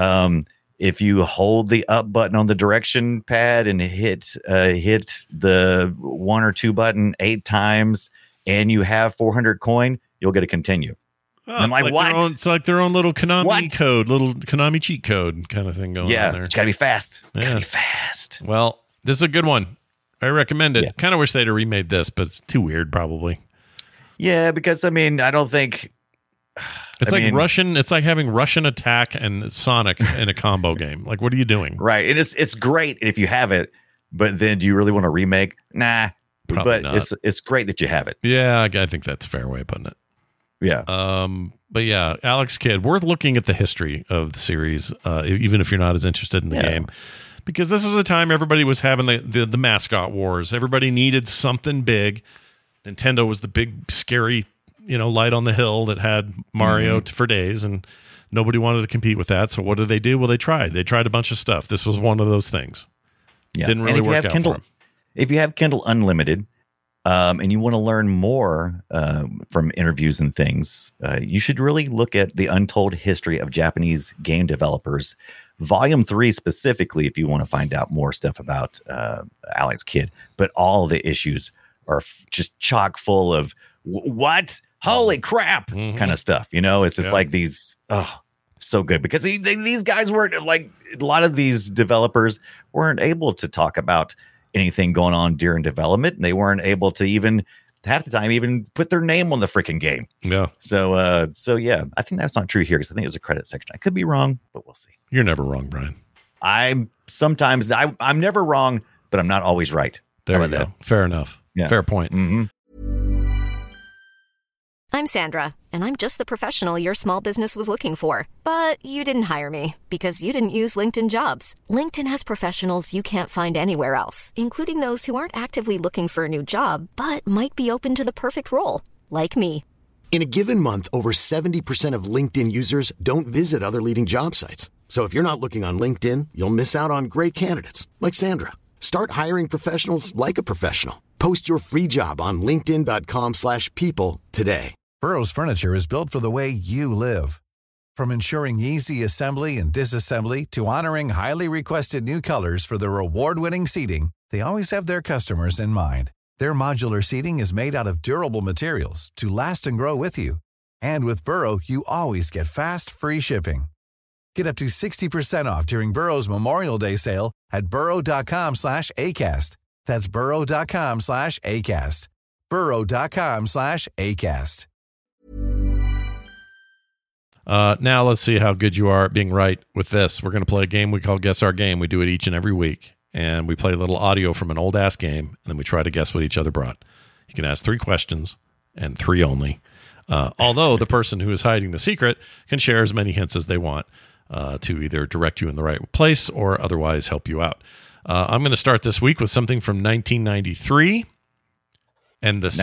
If you hold the up button on the direction pad and hit the 1 or 2 button 8 times, and you have 400 coin, you'll get a continue. Oh, I'm like, what? It's like their own little Konami code, little Konami cheat code kind of thing going on there. Yeah, it's got to be fast. Got to be fast. Well, this is a good one. I recommend it. Yeah. Kind of wish they'd have remade this, but it's too weird probably. Yeah, because I don't think it's Russian. It's like having Russian Attack and Sonic in a combo game. Like, what are you doing? Right, and it's great if you have it, but then do you really want to remake? Nah, probably but not. It's great that you have it. Yeah, I think that's a fair way of putting it. Yeah. But yeah, Alex Kidd, worth looking at the history of the series, even if you're not as interested in the game, because this was a time everybody was having the mascot wars. Everybody needed something big. Nintendo was the big, scary, light on the hill that had Mario for days, and nobody wanted to compete with that. So what did they do? Well, they tried. They tried a bunch of stuff. This was one of those things. Yeah. Didn't really work out for them. If you have Kindle Unlimited, and you want to learn more from interviews and things, you should really look at The Untold History of Japanese Game Developers, Volume 3 specifically, if you want to find out more stuff about Alex Kidd. But all the issues are just chock full of what? Holy crap kind of stuff. It's just like these, so good. Because these guys weren't, like, a lot of these developers weren't able to talk about anything going on during development, and they weren't able to even half the time even put their name on the freaking game. Yeah. So yeah, I think that's not true here because I think there's a credit section. I could be wrong, but we'll see. You're never wrong, Brian. I'm never wrong, but I'm not always right. There you go. That? Fair enough. Yeah. Fair point. Mm-hmm. I'm Sandra, and I'm just the professional your small business was looking for. But you didn't hire me because you didn't use LinkedIn Jobs. LinkedIn has professionals you can't find anywhere else, including those who aren't actively looking for a new job, but might be open to the perfect role, like me. In a given month, over 70% of LinkedIn users don't visit other leading job sites. So if you're not looking on LinkedIn, you'll miss out on great candidates like Sandra. Start hiring professionals like a professional. Post your free job on linkedin.com/people today. Burrow's furniture is built for the way you live. From ensuring easy assembly and disassembly to honoring highly requested new colors for their award-winning seating, they always have their customers in mind. Their modular seating is made out of durable materials to last and grow with you. And with Burrow, you always get fast, free shipping. Get up to 60% off during Burrow's Memorial Day sale at burrow.com/ACAST. That's burrow.com/ACAST. burrow.com/ACAST. Now let's see how good you are at being right with this. We're going to play a game we call Guess Our Game. We do it each and every week. And we play a little audio from an old-ass game, and then we try to guess what each other brought. You can ask 3 questions, and 3 only. Although the person who is hiding the secret can share as many hints as they want to either direct you in the right place or otherwise help you out. I'm going to start this week with something from 1993. And the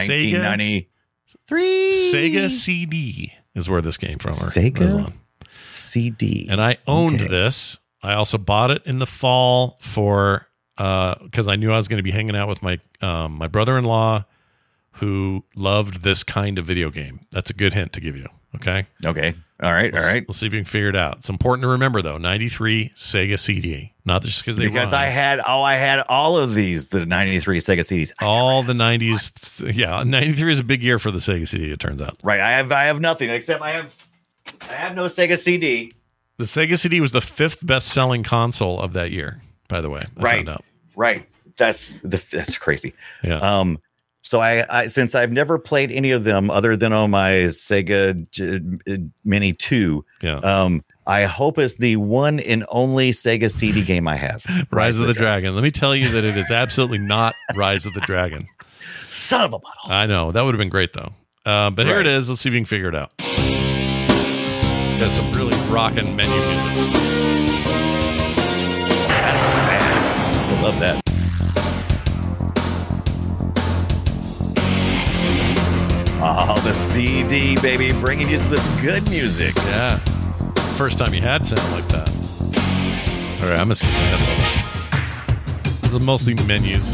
1993 Sega CD is where this came from. Sega CD. And I owned this. I also bought it in the fall for because I knew I was going to be hanging out with my my brother-in-law who loved this kind of video game. That's a good hint to give you. Okay. Okay. All right. Let's see if we can figure it out. It's important to remember though. 93 Sega CD, not just because they because rhyme. I had all of these, the 93 Sega CDs. All the 90s. Yeah, 93 is a big year for the Sega CD. It turns out. Right. I have nothing except I have no Sega CD. The Sega CD was the 5th best-selling console of that year, by the way. I found out. Right. That's crazy. Yeah. So I since I've never played any of them other than on my Sega Mini 2. Yeah. I hope it's the one and only Sega CD game I have. Rise of the Dragon. Let me tell you that it is absolutely not Rise of the Dragon. Son of a butthole. I know. That would have been great, though. But here it is. Let's see if we can figure it out. It's got some really rockin' menu music. That's bad. I love that. Oh, the CD, baby, bringing you some good music. Yeah. It's the first time you had something like that. All right, I'm going to skip that. This is mostly menus.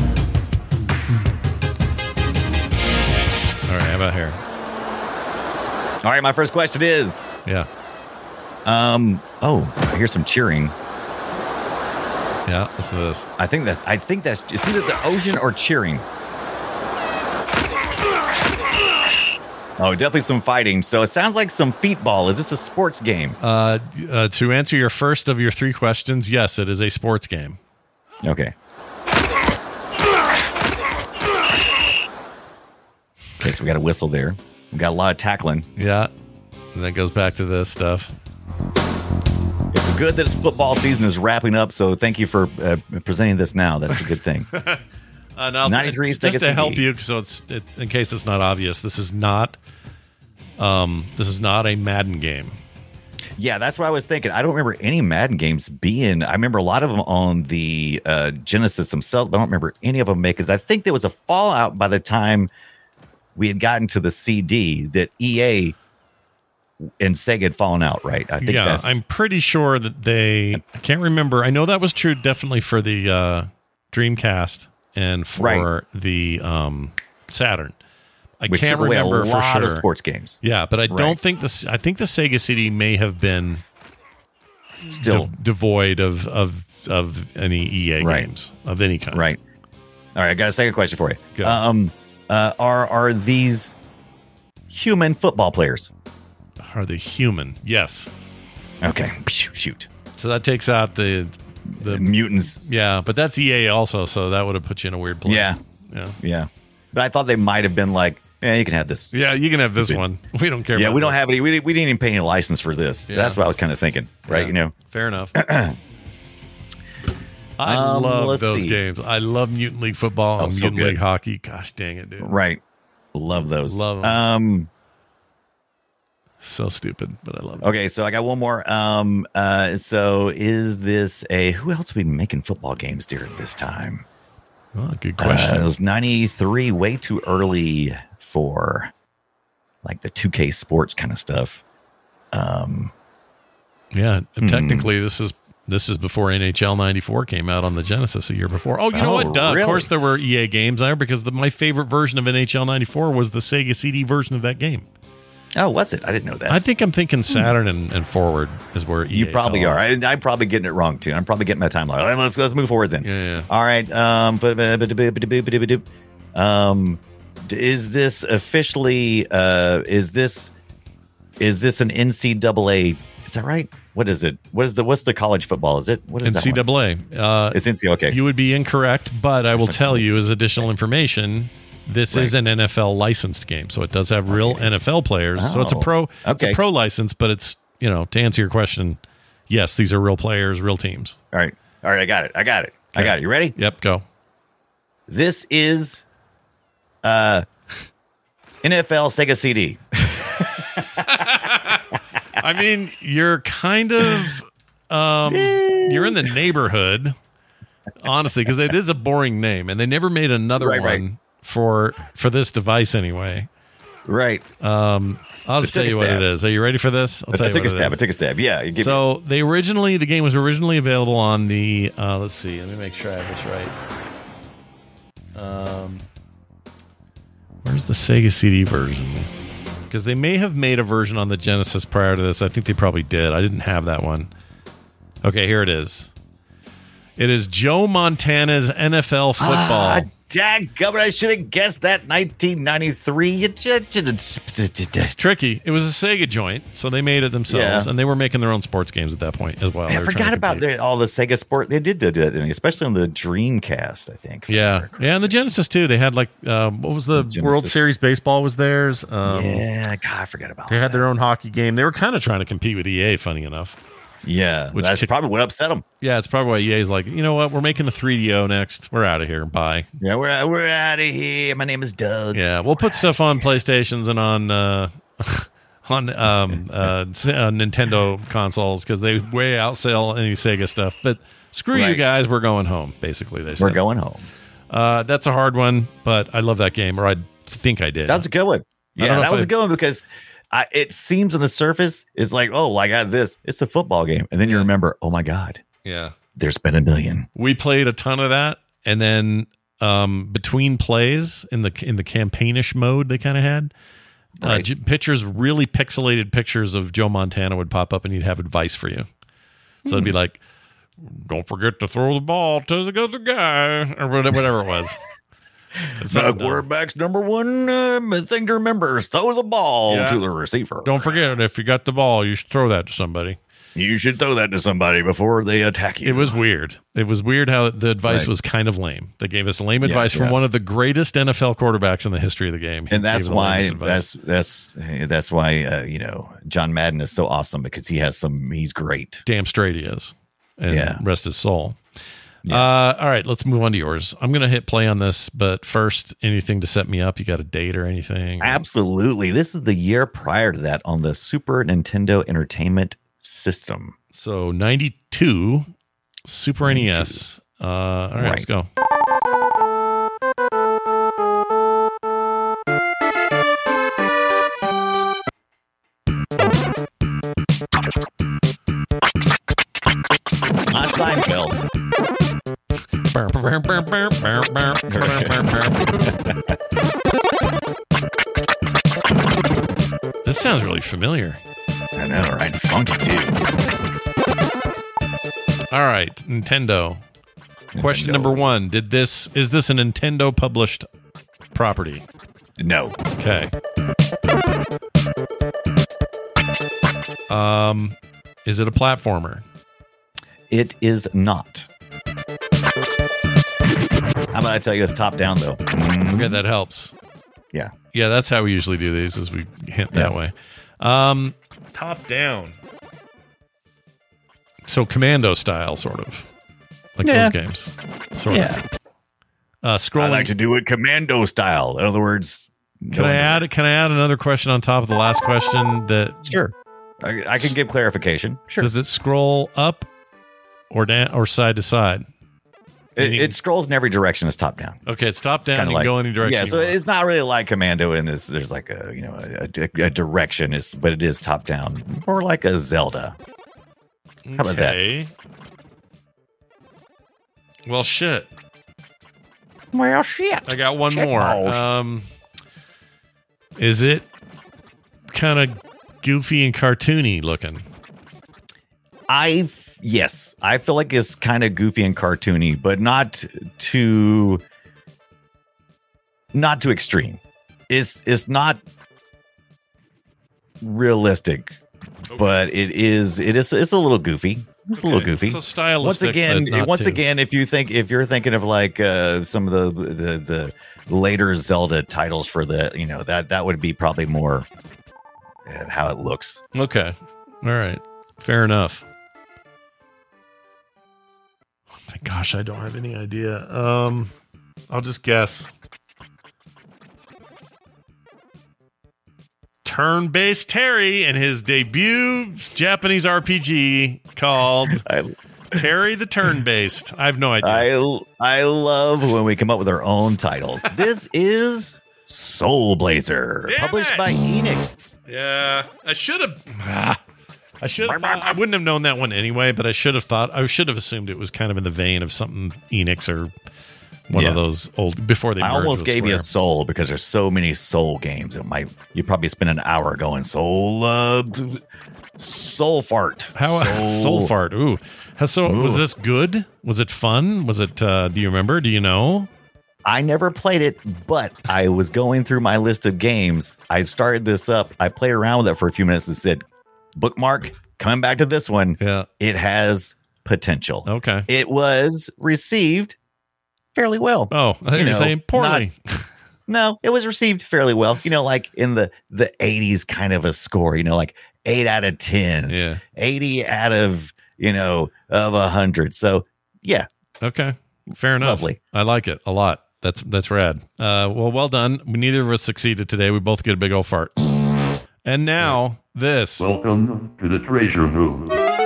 All right, how about here? All right, my first question is... Yeah. Oh, I hear some cheering. Yeah, listen to this. I think that's it's either the ocean or cheering. Oh, definitely some fighting. So it sounds like some feetball. Is this a sports game? To answer your first of your 3 questions, yes, it is a sports game. Okay. Okay, so we got a whistle there. We got a lot of tackling. Yeah, and that goes back to this stuff. It's good that football season is wrapping up, so thank you for presenting this now. That's a good thing. Now, 93 just to CD. help you, so in case it's not obvious, this is not a Madden game. Yeah, that's what I was thinking. I don't remember any Madden games being. I remember a lot of them on the Genesis themselves, but I don't remember any of them because I think there was a fallout by the time we had gotten to the CD that EA and Sega had fallen out, right? I think I'm pretty sure that I can't remember. I know that was true definitely for the Dreamcast and for the Saturn. Which can't took away remember a lot for sure. of sports games. Yeah, but I don't think this. I think the Sega CD may have been still devoid of any EA games of any kind. Right. All right, I got a second question for you. Go. Are these human football players? Are they human? Yes. Okay. Shoot. So that takes out the mutants. Yeah, but that's EA also, so that would have put you in a weird place. Yeah. But I thought they might have been like, yeah, you can have this. Yeah, you can have this one. We don't care. Yeah, about we don't this. have any. We didn't even pay any license for this. Yeah. That's what I was kind of thinking, right? Yeah. You know, fair enough. I love those games. I love Mutant League Football and Mutant League Hockey. Gosh dang it, dude. Right. Love those. Love them. So stupid, but I love it. Okay, so I got one more. So is this who else been making football games during this time? Oh, good question. It was 93, way too early for like the 2K Sports kind of stuff. Technically this is before NHL 94 came out on the Genesis a year before. Oh, you know what? Duh. Really? Of course there were EA games there because my favorite version of NHL 94 was the Sega CD version of that game. Oh, was it? I didn't know that. I think I'm thinking Saturn and forward is where EA you probably fell are. off. I'm probably getting it wrong too. I'm probably getting my timeline. Let's move forward then. Yeah. All right. Is this officially? Is this an NCAA? Is that right? What is it? What's the college football? Is it what is NCAA? It's NCAA. Okay. You would be incorrect, but I will tell you as additional information. This is an NFL licensed game, so it does have real NFL players. So it's a pro. It's a pro license, but it's to answer your question, yes, these are real players, real teams. All right. I got it. Okay. You ready? Yep. Go. This is NFL Sega CD. I mean, you're kind of you're in the neighborhood, honestly, because it is a boring name, and they never made another one for this device anyway. Right. I'll just tell you what it is. Are you ready for this? I took a stab. Yeah. So the game was originally available on the. Let's see. Let me make sure I have this right. Where's the Sega CD version? Because they may have made a version on the Genesis prior to this. I think they probably did. I didn't have that one. Okay, here it is. It is Joe Montana's NFL football. Dadgummit, I should have guessed that 1993. It's tricky. It was a Sega joint, so they made it themselves, and they were making their own sports games at that point as well. I forgot about all the Sega Sport. They did do that, especially on the Dreamcast, I think. Yeah, and the Genesis too. They had what was the World Series baseball was theirs. God, I forgot about that. They had their own hockey game. They were kind of trying to compete with EA, funny enough. Yeah, that's probably what upset them. Yeah, it's probably why EA's like, you know what, we're making the 3DO next. We're out of here. Bye. Yeah, we're out of here. My name is Doug. Yeah, we'll put stuff on PlayStations and on Nintendo consoles because they way outsell any Sega stuff. But screw you guys, we're going home. Basically, they said we're going home. That's a hard one, but I love that game, or I think I did. That's a good one. Yeah, that was a good one because. It seems on the surface, it's like, oh, I got this. It's a football game. And then you remember, oh, my God. Yeah. There's been a million. We played a ton of that. And then between plays in the campaignish mode they kind of had, pictures, really pixelated pictures of Joe Montana would pop up and he'd have advice for you. So it'd be like, don't forget to throw the ball to the other guy or whatever it was. Quarterback's number one thing to remember is throw the ball to the receiver. Don't forget, if you got the ball, you should throw that to somebody. You should throw that to somebody before they attack you. It was weird. It was weird how the advice was kind of lame. They gave us lame advice from one of the greatest NFL quarterbacks in the history of the game. And that's why that's why John Madden is so awesome because he's great. Damn straight he is. And rest his soul. Yeah. All right, let's move on to yours. I'm going to hit play on this, but first, anything to set me up? You got a date or anything? Absolutely. This is the year prior to that on the Super Nintendo Entertainment System. So 92, Super 92. NES. All right, let's go. It's not Seinfeld. This sounds really familiar. I know, right? It's funky too. All right, Nintendo. Question number 1: is this a Nintendo published property? No. Okay. Is it a platformer? It is not. How about I tell you it's top down though? Okay, that helps. Yeah. Yeah, that's how we usually do these, is we hint that way. Top down. So commando style, sort of. Like those games. Sort of. Scrolling. I like to do it commando style. In other words, can I add another question on top of the last question? Sure. I can give clarification. Sure. Does it scroll up or down or side to side? It scrolls in every direction. It's top down. Okay, it's top down. Kinda You can go any direction. Yeah, so you want. it's not really like Commando, and there's like a direction. But it is top down, more like a Zelda. How about that? Okay. Well, shit. Well, shit. I got one Check more. balls. Is it kind of goofy and cartoony looking? Yes, I feel like it's kind of goofy and cartoony, but not too extreme. It's not realistic, but it's a little goofy. It's a little goofy. So stylistic. Once again, if you're thinking of like some of the later Zelda titles for that would be probably more how it looks. Okay. All right. Fair enough. Oh my gosh, I don't have any idea. I'll just guess. Turn-based Terry and his debut Japanese RPG called Terry the Turn-based. I have no idea. I love when we come up with our own titles. This is Soul Blazer, published by Enix. Yeah, I should have thought, I wouldn't have known that one anyway, but I should have assumed it was kind of in the vein of something Enix or one of those old before they merged. I almost gave you a Square. Soul because there's so many Soul games. You probably spend an hour going Soul Fart. Soul Fart. Ooh. Was this good? Was it fun? Was it do you remember? Do you know? I never played it, but I was going through my list of games. I started this up. I played around with it for a few minutes and said, bookmark, coming back to this one. Yeah. It has potential. Okay. It was received fairly well. Oh, I think you're saying poorly. No, it was received fairly well. Like in the 80s kind of a score, like 8 out of 10, Yeah. 80 out of 100. So yeah. Okay. Fair enough. Lovely. I like it a lot. That's rad. Well done. Neither of us succeeded today. We both get a big old fart. And now this. Welcome to the treasure room.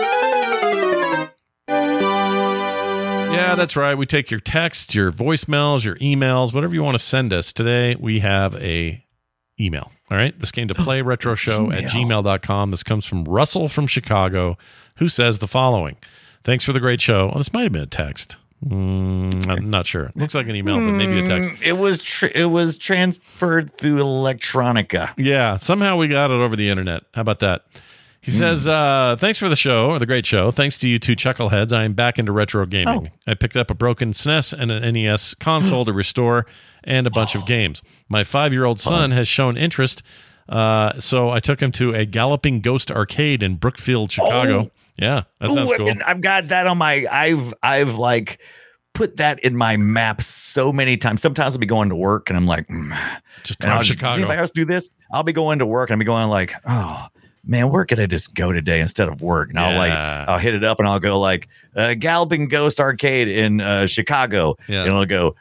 Yeah, that's right. We take your texts, your voicemails, your emails, whatever you want to send us. Today, we have a email. All right. This came to playretroshow@gmail.com. This comes from Russell from Chicago, who says the following. Thanks for the great show. Oh, this might have been a text. I'm not sure. Looks like an email, but maybe a text. It was transferred through Electronica. Yeah, somehow we got it over the internet. How about that? He says, thanks for the show, or the great show. Thanks to you two chuckleheads, I am back into retro gaming. I picked up a broken SNES and an NES console to restore and a bunch of games. My 5-year-old son has shown interest, so I took him to a Galloping Ghost arcade in Brookfield, Chicago. Yeah, that sounds cool. I've got that on my. I've like put that in my map so many times. Sometimes I'll be going to work and I'm like, just and Chicago. Does anybody else do this? I'll be going to work and I'll be going like, oh man, where could I just go today instead of work? And I'll hit it up and I'll go like Galloping Ghost Arcade in Chicago, and I'll go.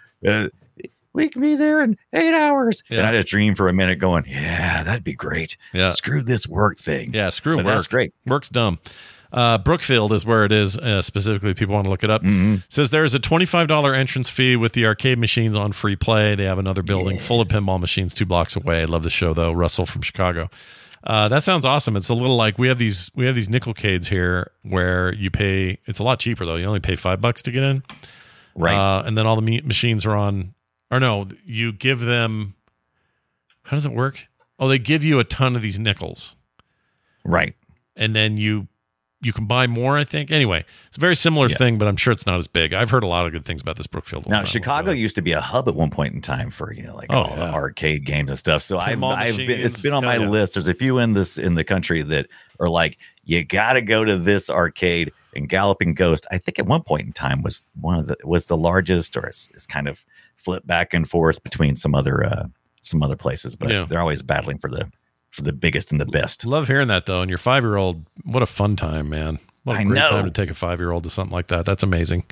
We can be there in 8 hours. Yeah. And I just dream for a minute going, yeah, that'd be great. Yeah. Screw this work thing. Yeah, screw work. That's great. Work's dumb. Brookfield is where it is, specifically. If people want to look it up. Says there's a $25 entrance fee with the arcade machines on free play. They have another building full of pinball machines 2 blocks away. I love the show, though. Russell from Chicago. That sounds awesome. It's a little like we have these nickelcades here where you pay. It's a lot cheaper, though. You only pay $5 to get in. Right. And then all the machines are on. Or no, you give them. How does it work? Oh, they give you a ton of these nickels. Right. And then you can buy more, I think. Anyway, it's a very similar thing, but I'm sure it's not as big. I've heard a lot of good things about this Brookfield. Now, Chicago used to be a hub at one point in time for all the arcade games and stuff. So it's been on my list. There's a few in the country that are like, you got to go to this arcade. And Galloping Ghost, I think at one point in time was the largest, or it's kind of flipped back and forth between some other places, but they're always battling for the biggest and the best. Love hearing that, though. And your 5-year-old, what a fun time, man. What a great time to take a 5-year-old to something like that. That's amazing.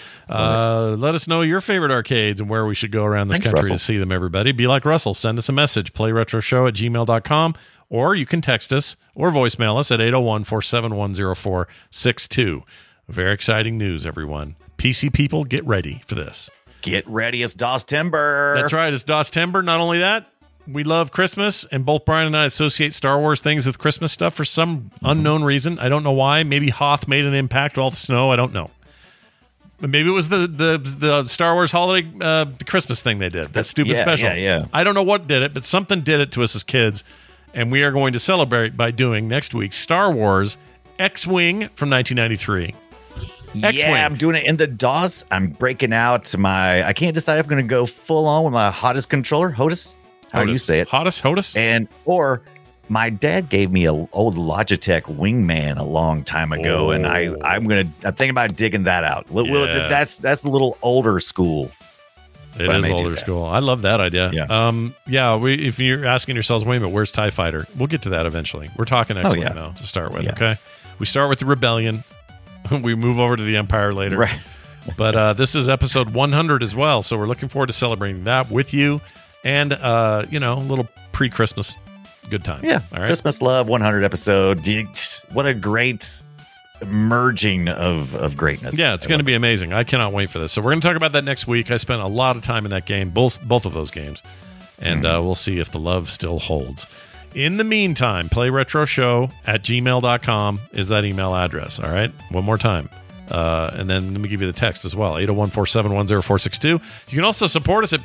Let us know your favorite arcades and where we should go around this country to see them, everybody. Be like Russell. Send us a message, playretroshow@gmail.com, or you can text us or voicemail us at 801-471-0462. Very exciting news, everyone. PC people, get ready for this. Get ready. It's DOS Timber. That's right. It's DOS Timber. Not only that, we love Christmas, and both Brian and I associate Star Wars things with Christmas stuff for some unknown reason. I don't know why. Maybe Hoth made an impact with all the snow. I don't know. But maybe it was the Star Wars holiday Christmas thing they did. That stupid special. Yeah. I don't know what did it, but something did it to us as kids. And we are going to celebrate by doing next week Star Wars X-Wing from 1993. X-Wing. Yeah, I'm doing it in the DOS. I'm breaking out I can't decide if I'm going to go full on with my hottest controller. HOTAS? How do you say it? Hottest? Or my dad gave me an old Logitech Wingman a long time ago, and I'm thinking about digging that out. That's a little older school. It is older school. I love that idea. Yeah. If you're asking yourselves, wait a minute, where's TIE Fighter? We'll get to that eventually. We're talking X-Wing though to start with. Yeah. Okay, we start with the Rebellion. We move over to the Empire later. Right. But this is episode 100 as well, so we're looking forward to celebrating that with you, and a little pre-Christmas good time. Yeah. All right. Christmas Love 100 episode. What a great merging of greatness. Yeah, it's going to be amazing. I cannot wait for this. So we're going to talk about that next week. I spent a lot of time in that game, both of those games, and we'll see if the love still holds. In the meantime, playretroshow@gmail.com is that email address. All right. One more time. And then let me give you the text as well. 801-471-0462. You can also support us at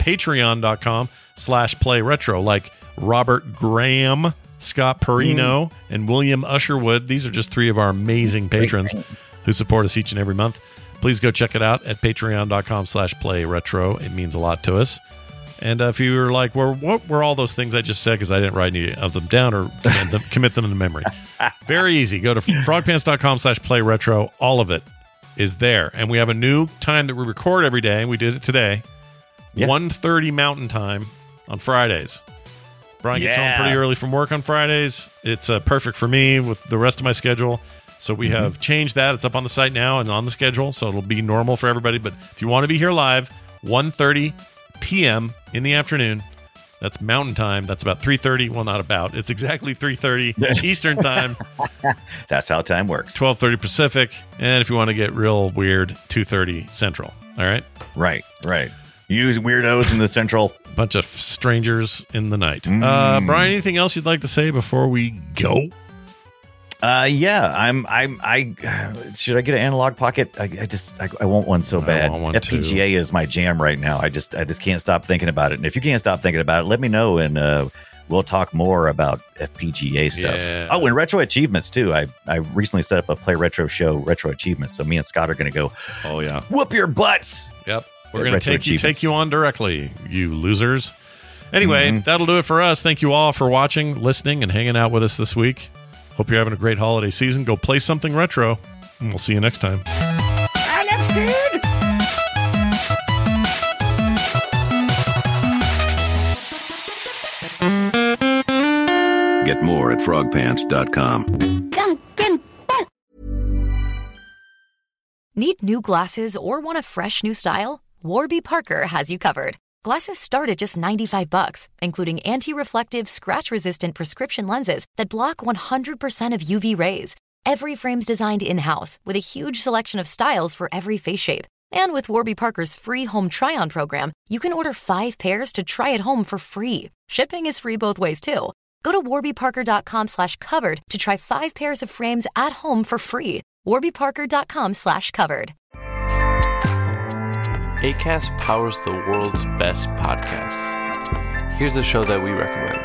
patreon.com/playretro, like Robert Graham, Scott Perino, and William Usherwood. These are just three of our amazing patrons who support us each and every month. Please go check it out at patreon.com/playretro. It means a lot to us. And if you were like, well, what were all those things I just said because I didn't write any of them down or commit them to memory? Very easy. Go to frogpants.com/playretro. All of it is there. And we have a new time that we record every day. We did it today. 1:30 Mountain Time on Fridays. Brian gets home pretty early from work on Fridays. It's perfect for me with the rest of my schedule. So we have changed that. It's up on the site now and on the schedule. So it'll be normal for everybody. But if you want to be here live, 1:30 p.m. in the afternoon. That's Mountain Time. That's about 3:30. Well, not about. It's exactly 3:30 Eastern Time. That's how time works. 12:30 Pacific. And if you want to get real weird, 2:30 Central. All right? Right. Use weirdos in the Central. Bunch of strangers in the night. Brian, anything else you'd like to say before we go? Should I get an analog pocket? I want one so bad. I want one FPGA is my jam right now. I just can't stop thinking about it. And if you can't stop thinking about it, let me know, and we'll talk more about FPGA stuff. Yeah. Oh, and retro achievements too. I recently set up a Play Retro Show retro achievements. So me and Scott are going to go. Oh yeah, whoop your butts. Yep, we're going to take you on directly, you losers. Anyway, that'll do it for us. Thank you all for watching, listening, and hanging out with us this week. Hope you're having a great holiday season. Go play something retro, and we'll see you next time. That looks good. Get more at frogpants.com. Need new glasses or want a fresh new style? Warby Parker has you covered. Glasses start at just $95, including anti-reflective, scratch-resistant prescription lenses that block 100% of UV rays. Every frame's designed in-house with a huge selection of styles for every face shape. And with Warby Parker's free home try-on program, you can order 5 pairs to try at home for free. Shipping is free both ways, too. Go to warbyparker.com/covered to try 5 pairs of frames at home for free. warbyparker.com/covered. Acast powers the world's best podcasts. Here's a show that we recommend.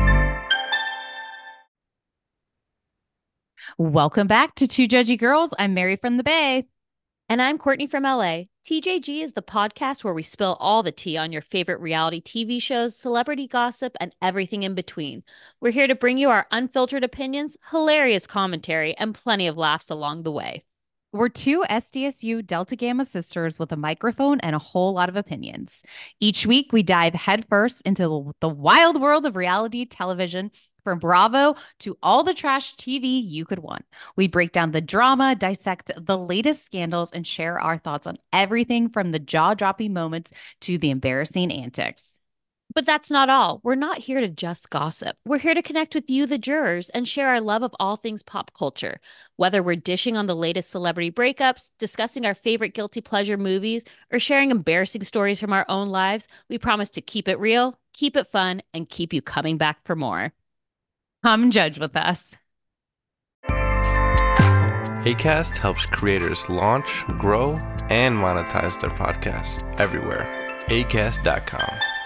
Welcome back to Two Judgy Girls. I'm Mary from the Bay. And I'm Courtney from LA. TJG is the podcast where we spill all the tea on your favorite reality TV shows, celebrity gossip, and everything in between. We're here to bring you our unfiltered opinions, hilarious commentary, and plenty of laughs along the way. We're two SDSU Delta Gamma sisters with a microphone and a whole lot of opinions. Each week, we dive headfirst into the wild world of reality television, from Bravo to all the trash TV you could want. We break down the drama, dissect the latest scandals, and share our thoughts on everything from the jaw-dropping moments to the embarrassing antics. But that's not all. We're not here to just gossip. We're here to connect with you, the jurors, and share our love of all things pop culture. Whether we're dishing on the latest celebrity breakups, discussing our favorite guilty pleasure movies, or sharing embarrassing stories from our own lives, we promise to keep it real, keep it fun, and keep you coming back for more. Come judge with us. Acast helps creators launch, grow, and monetize their podcasts everywhere. Acast.com.